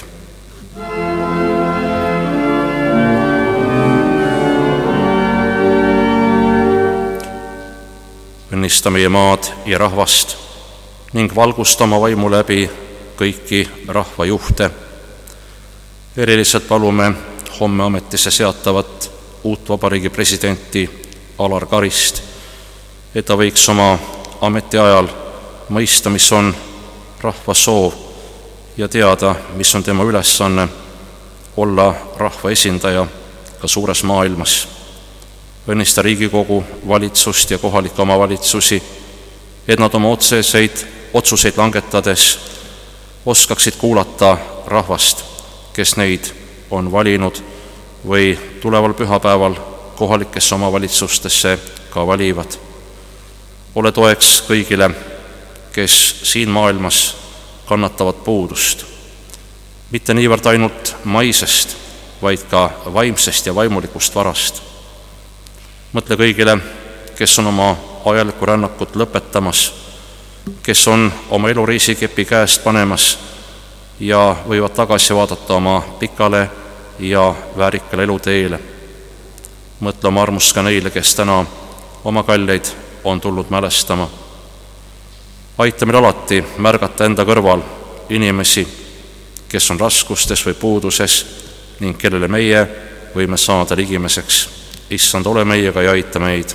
Õnnista meie maad ja rahvast ning valgusta oma vaimu läbi kõiki rahvajuhte. Eriliselt palume homme ametisse seatavat uut vabariigi presidenti Alar Karist, et ta võiks oma ametiajal mõista, mis on rahva soov ja teada, mis on tema ülesanne olla rahva esindaja ka suures maailmas. Õnnista Riigikogu, valitsust ja kohalikke omavalitsusi, et nad oma otsuseid langetades oskaksid kuulata rahvast, kes neid on valinud või tuleval pühapäeval kohalikesse omavalitsustesse ka valivad. Ole toeks kõigile, kes siin maailmas kannatavad puudust, mitte niivõrd ainult maisest, vaid ka vaimsest ja vaimulikust varast. Mõtle kõigile, kes on oma ajalikku rännakut lõpetamas, kes on oma elureisikepi käest panemas ja võivad tagasi vaadata oma pikale ja väärikale eluteele. Mõtle oma armust ka neile, kes täna oma kalleid on tulnud mälestama. Aita meil alati märgata enda kõrval inimesi, kes on raskustes või puuduses ning kellele meie võime saada ligimeseks. Issand, ole meiega ja aita meid.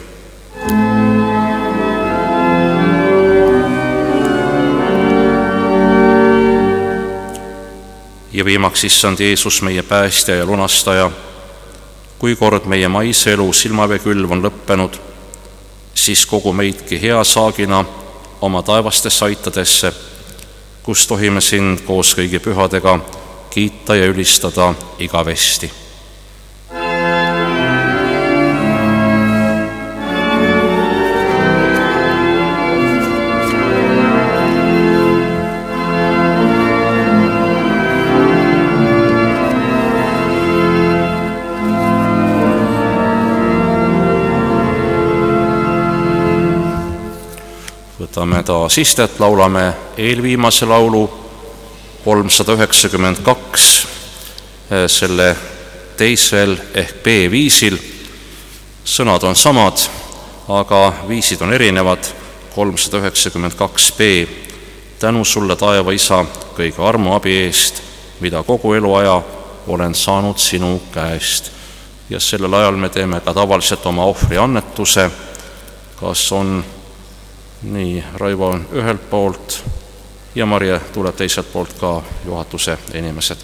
Ja viimaks, Issand Jeesus, meie päästja ja lunastaja, kui kord meie maise elu silmaveekülv on lõppenud, siis kogu meidki hea saagina oma taevastesse aitadesse, kus tohime sind koos kõigi pühadega kiita ja ülistada igavesti. Võtame taas istet, laulame eelviimase laulu 392, selle teisel ehk B-viisil. Sõnad on samad, aga viisid on erinevad. 392 B. Tänu sulle, taeva isa, kõige armuabi eest, mida kogu eluaja olen saanud sinu käest. Ja sellel ajal me teeme ka tavaliselt oma ohvriannetuse, kas on nii, Raivo on ühelt poolt ja Marje tuleb teiselt poolt ka juhatuse inimesed.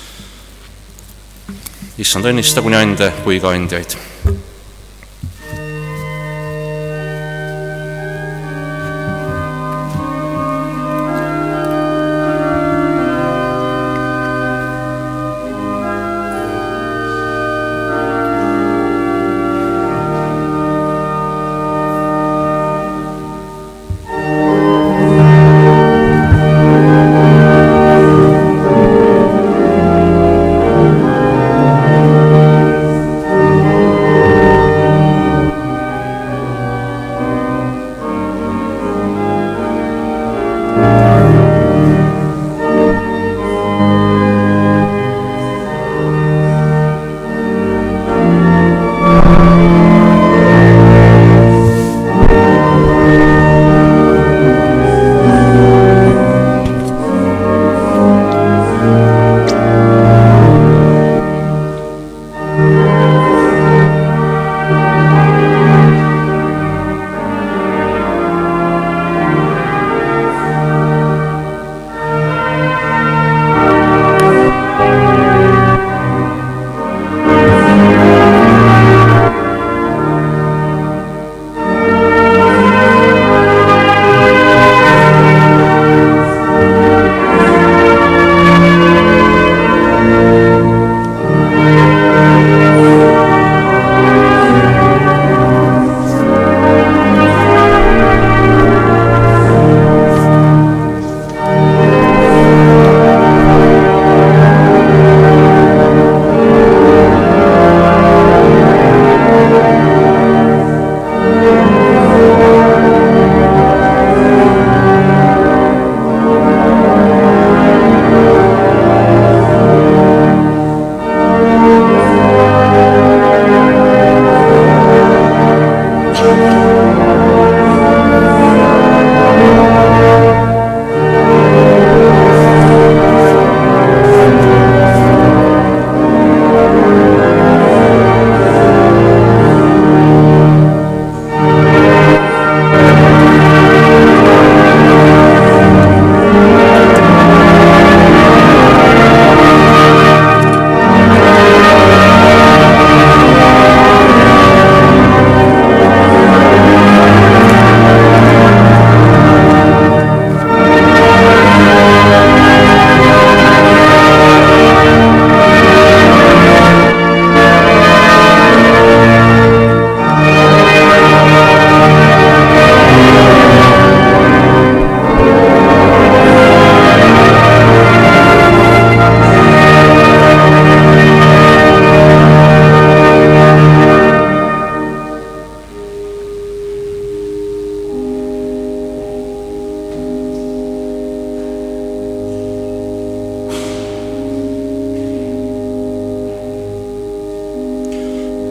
Issand, õnnista kuni ande kui ka andjaid.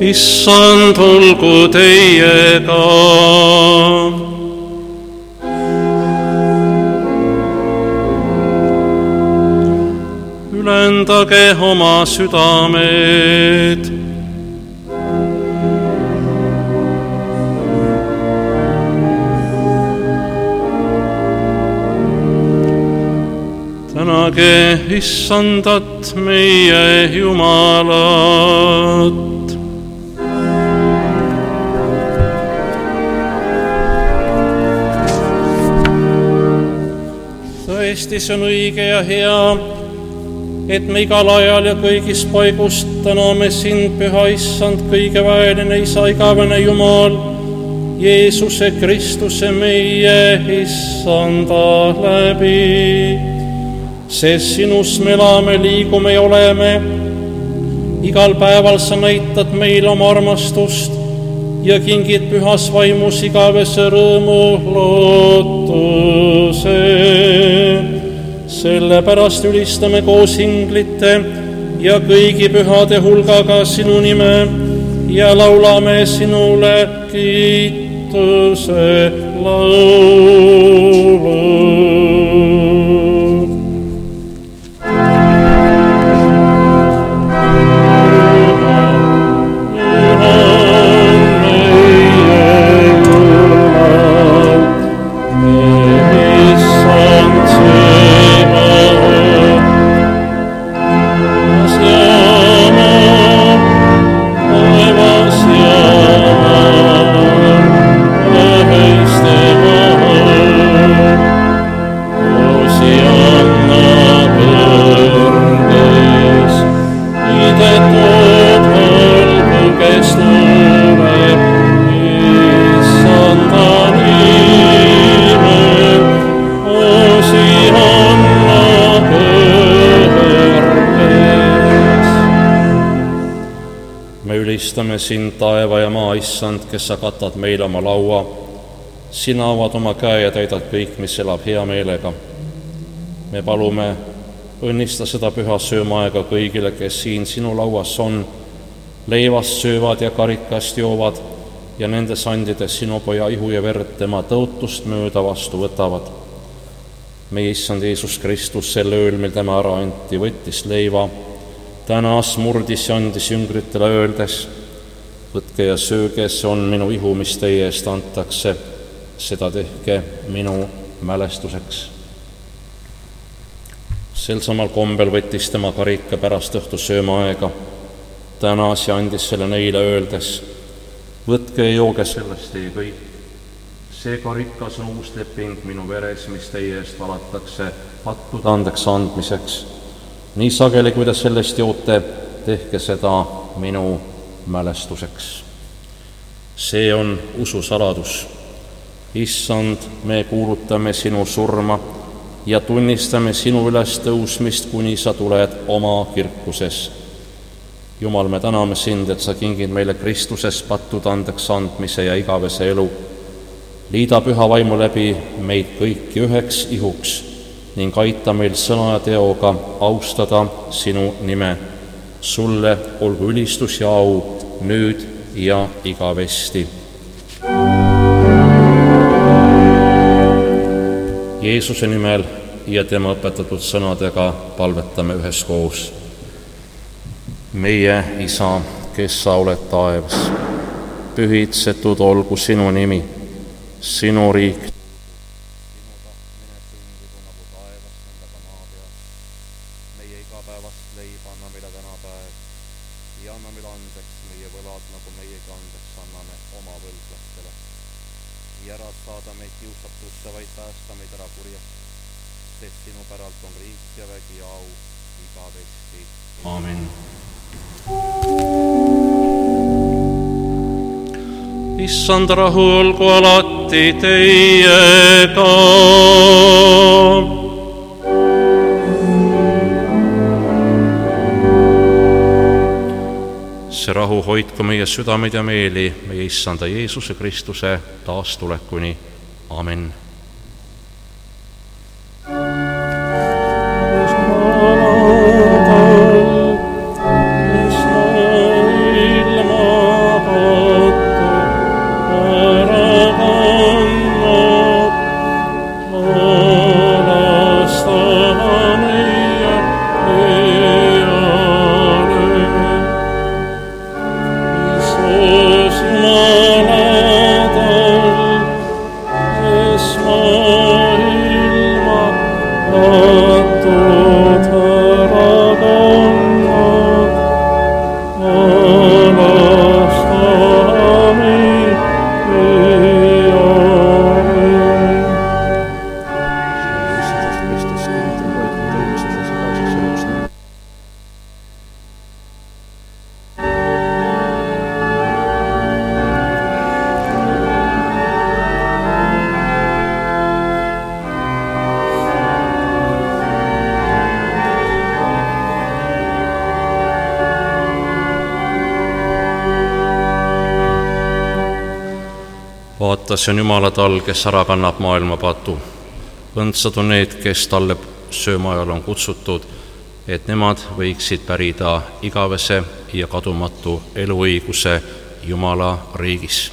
issand olgu teiega. Ülendage oma südamed. Tänage issandat meie Jumalat. Tõesti, see on õige ja hea, et me igal ajal ja kõigis paigus täname sind, püha issand, kõigeväeline isa, igavene Jumal, Jeesuse Kristuse meie issanda läbi. Sest sinus me elame, liigume ja oleme. Igal päeval sa näitad meile oma armastust ja kingid pühas vaimus igavese rõõmu lootuse. Sellepärast ülistame koos inglite ja kõigi pühade hulgaga sinu nime ja laulame sinule kiituse laulu. Ülistame sind, taeva ja maa issand, kes sa katad meile oma laua. Sina avad oma käe ja täidad kõik, mis elab hea meelega. Me palume, õnnista seda püha söömaaega kõigile, kes siin sinu lauas on, leivast söövad ja karikast joovad ja nende sandides sinu poja ihu ja verd tema tõotust mööda vastu võtavad. Meie issand Jeesus Kristus sel ööl, mil tema ära anti, võttis leiva, tänas, murdis ja andis jüngritele öeldes, võtke ja sööge, see on minu ihu, mis teie eest antakse, seda tehke minu mälestuseks. Sel samal kombel võttis tema karika pärast õhtu söömaaega, tänas ja andis selle neile öeldes, võtke ja jooge sellest teie kõik. See karikas on uus leping minu veres, mis teie eest valatakse pattude andeks andmiseks. Nii sageli, kui te sellest joote, tehke seda minu mälestuseks. See on ususaladus. Issand, me kuulutame sinu surma ja tunnistame sinu ülestõusmist, kuni sa tuled oma kirkuses. Jumal, me täname sind, et sa kingid meile Kristuses pattude andeks andmise ja igavese elu. Liida püha vaimu läbi meid kõiki üheks ihuks ning aita meil sõna ja teoga austada sinu nime. Sulle olgu ülistus ja au nüüd ja igavesti. Jeesuse nimel ja tema õpetatud sõnadega palvetame üheskoos. Meie Isa, kes sa oled taevas, pühitsetud olgu sinu nimi, sinu riik. Issand, rahu olgu alati teiega. See rahu hoidku meie südameid ja meeli meie Issanda Jeesuse Kristuse taastulekuni. Amen. Ilma vaata, see on Jumala tall, kes ära kannab maailma patu. Õndsad on need, kes talle söömaajal on kutsutud, et nemad võiksid pärida igavese ja kadumatu eluõiguse Jumala riigis.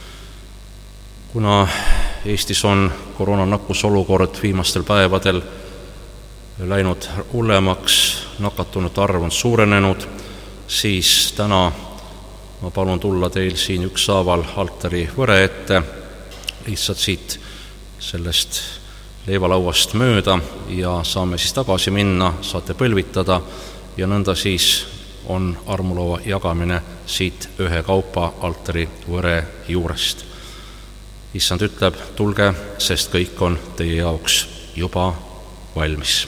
Kuna Eestis on koroonanakkusolukord viimastel päevadel läinud hullemaks, nakatunute arv on suurenenud, siis täna ma palun tulla teil siin ükshaaval altari võre ette, lihtsalt siit sellest leivalauast mööda ja saame siis tagasi minna, saate põlvitada ja nõnda siis on armulava jagamine siit ühekaupa altari võre juurest. Issand ütleb, tulge, sest kõik on teie jaoks juba valmis.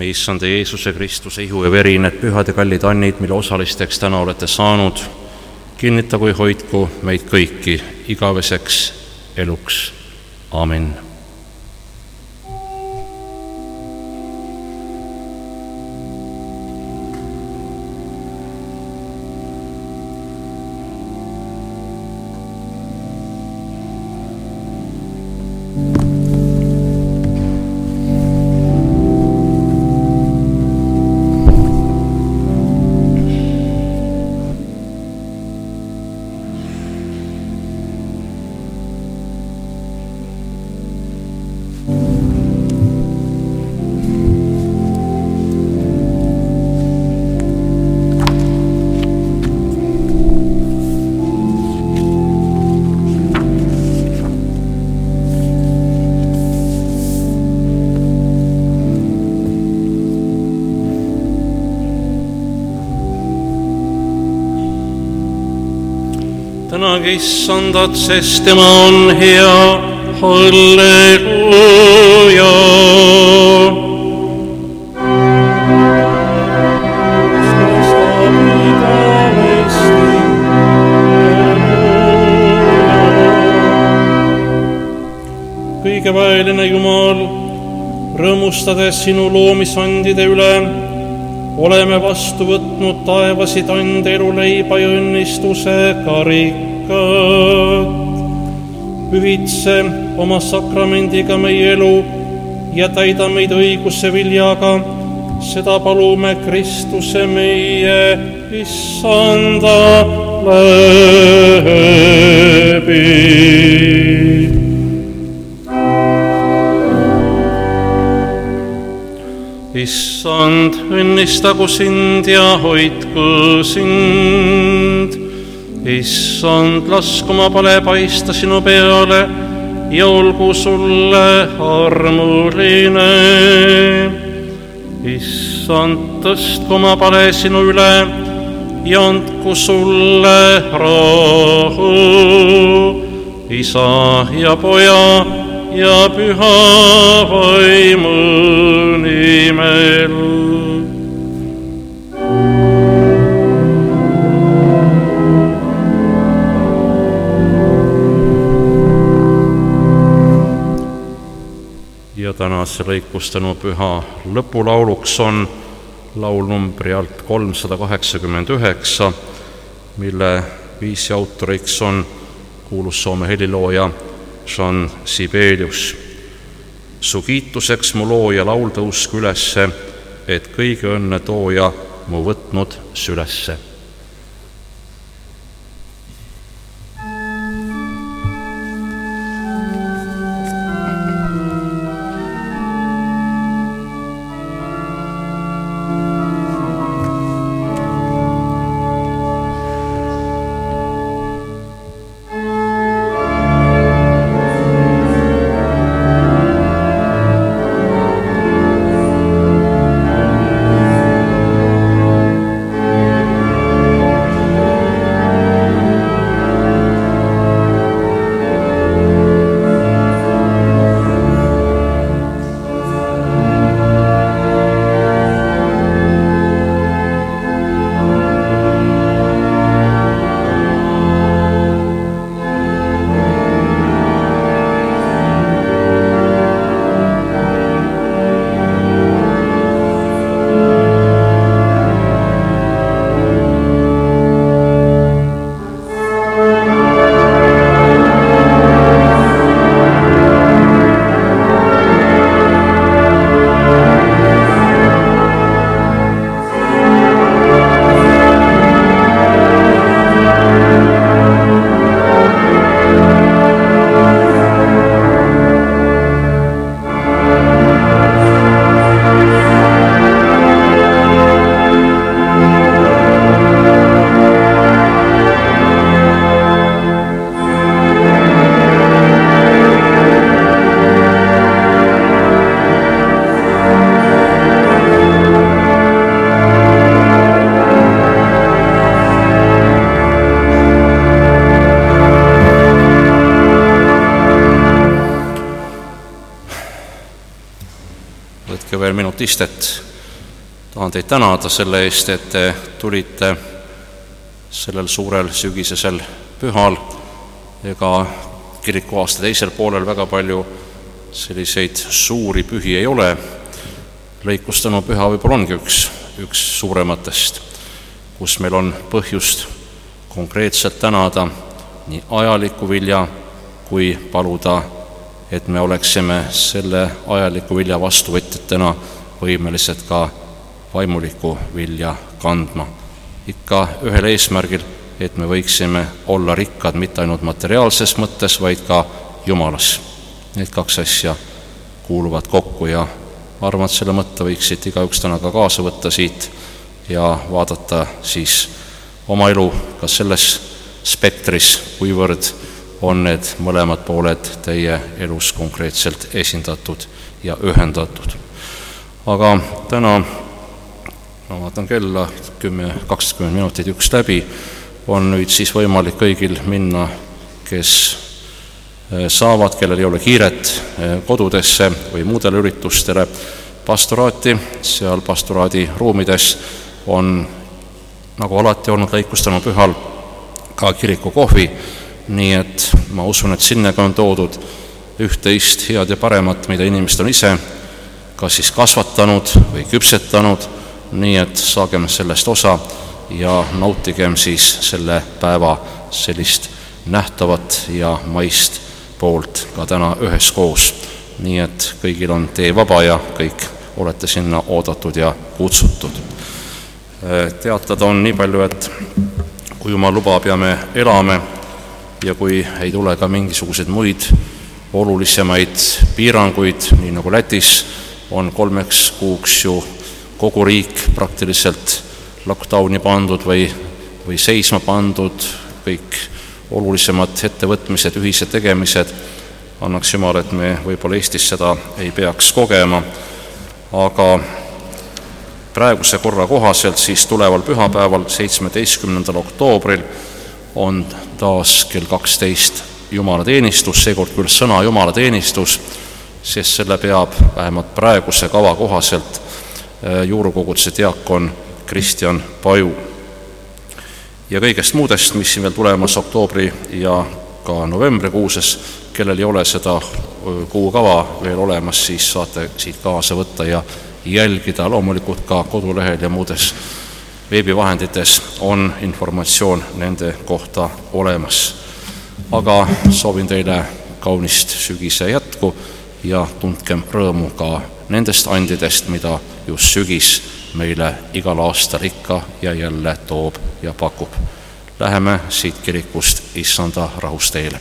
meie issanda Jeesuse Kristuse ihu ja veri, need pühad ja kallid annid, mille osalisteks täna olete saanud, kinnitagu ja hoidku meid kõiki igaveseks eluks. Amen. Tänage issandat, sest tema on hea. Halleluuja. Kõigeväeline Jumal, rõõmustades sinu loomisandide üle, oleme vastu võtnud taevasid ande eluleiba ja õnnistuse karikat. Pühitse oma sakramendiga meie elu ja täida meid õiguse viljaga. Seda palume Kristuse meie issanda läbi. Issand, õnnistagu sind ja hoidku sind. Issand, lasku oma pale paista sinu peale ja olgu sulle armuline. Issand, tõstku oma pale sinu üle ja andku sulle rahu. Isa ja Poja ja Püha Vaimu nimel. Ja tänase lõikustänupüha lõpulauluks on laul numbri alt 389, mille viisi autoriks on kuulus Soome helilooja Jean Sibelius. Su kiituseks mu looja laul tõusku ülesse, et kõige õnne tooja mu võtnud sülesse. Veel minut istet Tahan teid tänada selle eest, et te tulite sellel suurel sügisesel pühal. Ega kirikuaasta teisel poolel väga palju selliseid suuri pühi ei ole. Lõikustanu püha võib-olla ongi üks suurematest, kus meil on põhjust konkreetselt tänada nii ajalikku vilja kui paluda, et me oleksime selle ajaliku vilja vastuvõtjatena võimelised ka vaimuliku vilja kandma. Ikka ühel eesmärgil, et me võiksime olla rikkad mitte ainult materiaalses mõttes, vaid ka Jumalas. Need kaks asja kuuluvad kokku ja ma arvan, et selle mõtte võiksid igaüks täna ka kaasa võtta siit ja vaadata siis oma elu ka selles spektris, kuivõrd on need mõlemad pooled teie elus konkreetselt esindatud ja ühendatud. Aga täna, ma vaatan kella, 10-20 minutit üks läbi, on nüüd siis võimalik kõigil minna, kes saavad, kellel ei ole kiiret, kodudesse või muudele üritustele pastoraati. Seal pastoraadi ruumides on, nagu alati olnud Lõikustanu pühal, ka kirikukohvi, nii et ma usun, et sinnaga on toodud üht-teist head ja paremat, mida inimesed on ise kas siis kasvatanud või küpsetanud, nii et saagem sellest osa ja nautigem siis selle päeva sellist nähtavat ja maist poolt ka täna üheskoos. Nii et kõigil on tee vaba ja kõik olete sinna oodatud ja kutsutud. Teatada on nii palju, et kui Jumal lubab ja me elame ja kui ei tule ka mingisuguseid muid olulisemaid piiranguid, nii nagu Lätis on 3 kuuks ju kogu riik praktiliselt lockdowni pandud või seisma pandud, kõik olulisemad ettevõtmised, ühised tegemised, annaks Jumal, et me võib-olla Eestis seda ei peaks kogema, aga praeguse korra kohaselt siis tuleval pühapäeval, 17. oktoobril on taas kell 12 jumalateenistus, seekord küll sõna jumalateenistus, sest selle peab vähemalt praeguse kava kohaselt juurukoguduse diakon Kristjan Paju. Ja kõigest muudest, mis siin veel tulemas oktoobri ja ka novembrikuuses, kellel ei ole seda kuukava veel olemas, siis saate siit kaasa võtta ja jälgida. Loomulikult ka kodulehel ja muudes veebivahendites on informatsioon nende kohta olemas. Aga soovin teile kaunist sügise jätku ja tundkem rõõmu ka nendest andidest, mida just sügis meile igal aastal ikka ja jälle toob ja pakub. Läheme siit kirikust Issanda rahus teile.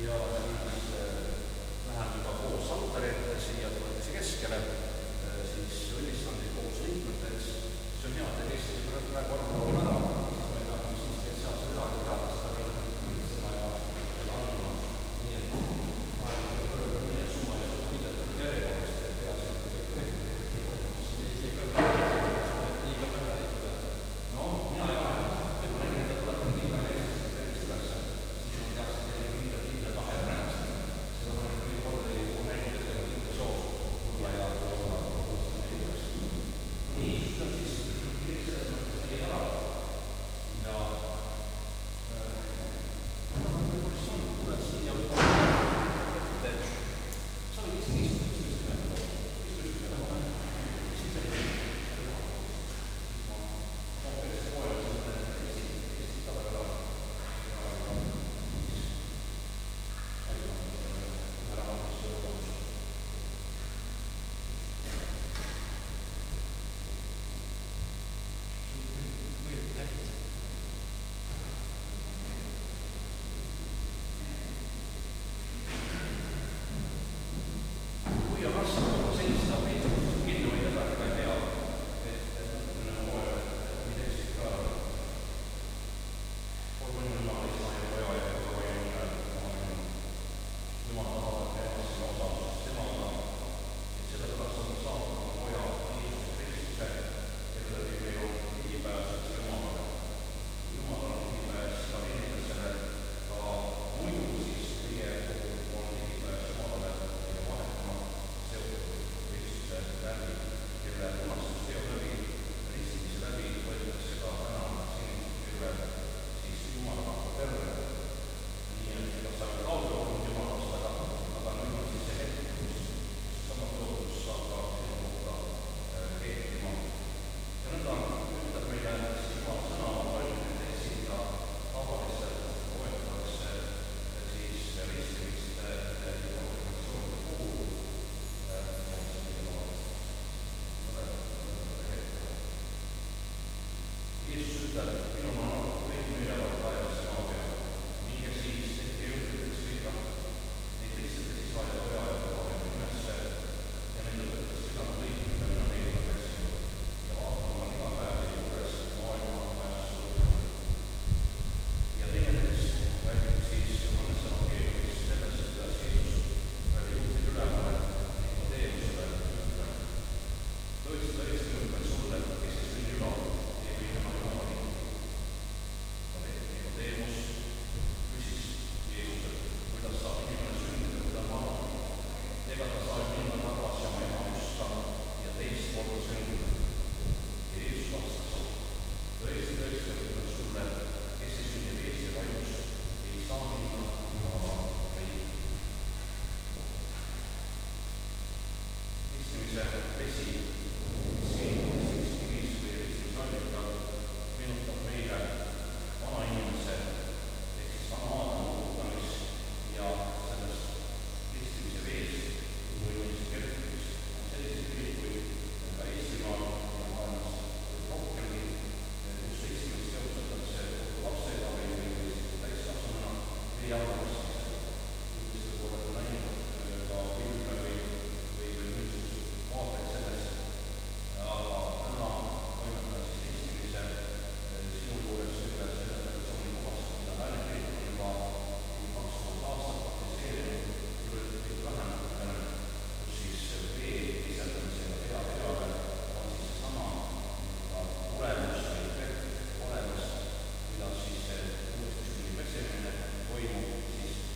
toimub siis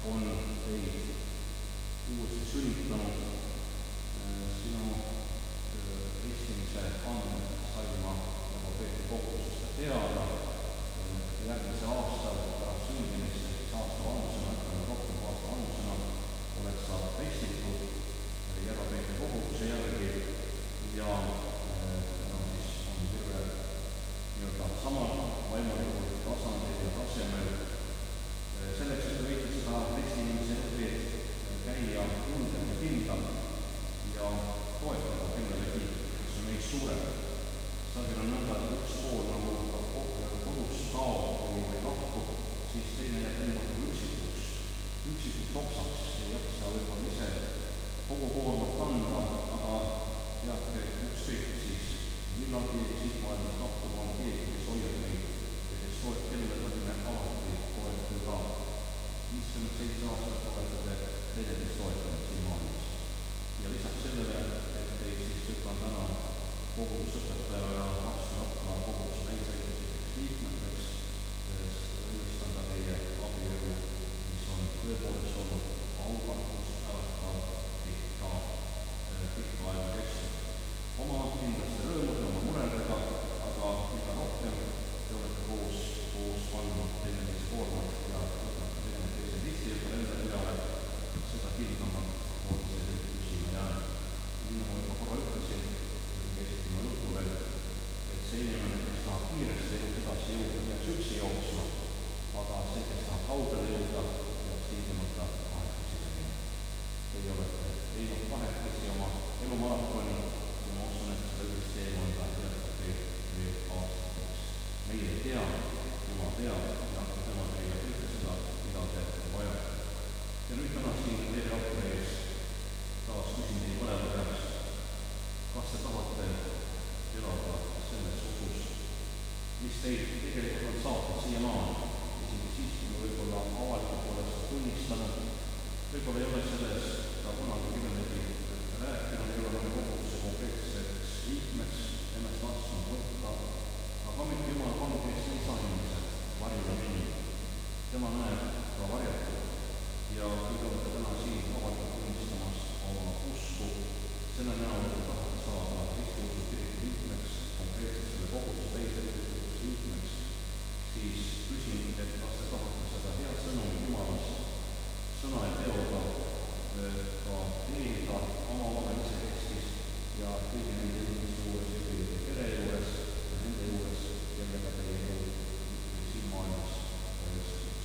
on teid uuesti sünnitanud. Sinu ristimise andmed sain ma nagu Peetri kokkusest teada. Järgmisel aastal pärast sündimist, aasta vanusena, rohkem kui aasta vanusena, oled sa ristitud Järva Peetri koguduse järgi ja siis on terve nii-öelda samal vaimulikul tasandil ja tasemel. Selleks, et võite seda ristimise teed käia julgem ja kindlam ja toetada kellelegi, kes on meist suurem. Sageli on nõnda, et üks pool nagu kodus kaob või lahkub, siis teine jääb niimoodi üksikuks oksaks, ei jaksa võib-olla ise kogu koormat kanda, aga teadke, ükskõik siis millalgi siitmaailmas lahkub on keegi, kes hoiab meid ja kes toetab, kellele tõdime alati toetada ka. 57 aastat olete te teineteist toetanud siin maailmas. Ja lisaks sellele, et teid siis ütlen täna kogudusõpetaja ja Rapla koguduse täisõiguslikeks liikmeteks, õnnistan ka teie abielu, mis on tõepoolest olnud aukartus äratav pikka aega kestud. Oma kindlasti rõõmude, oma muredega, aga mida rohkem te olete koos kandnud teineteist koormat ja võtate teineteise ristijuurde enda peale, seda kindlamalt on see kõik püsima jäänud. Nii nagu ma korra ütlesin, käisin ma jutu veel, et see inimene, kes tahab kiiresti elus edasi jõuda, peaks üksi jooksma, aga see, kes tahab kaugele jõuda, peaks tingimata kahekesi tegema. Teie olete teinud kahekesi oma elumaratoni ja ma usun, et seda ühist teemonda jätkab teid veel aastateks. Meie ei tea, Jumal teab ja tema teile kõike seda, mida te vajate. Ja nüüd täna siin teie altari ees taas küsin teie mõlema käest, kas te tahate elada selles usus, mis teid tegelikult on saatnud siiamaani, isegi siis, kui me võib-olla avalikult oleks tunnistanud, võib-olla ei ole selles ka kunagi millegi rääkinud, ei ole mõne koguduse konkreetseks liikmeks ennast lasknud võtta, aga ometi Jumal pannud meist isa inimesed varjule minna. Tema näeb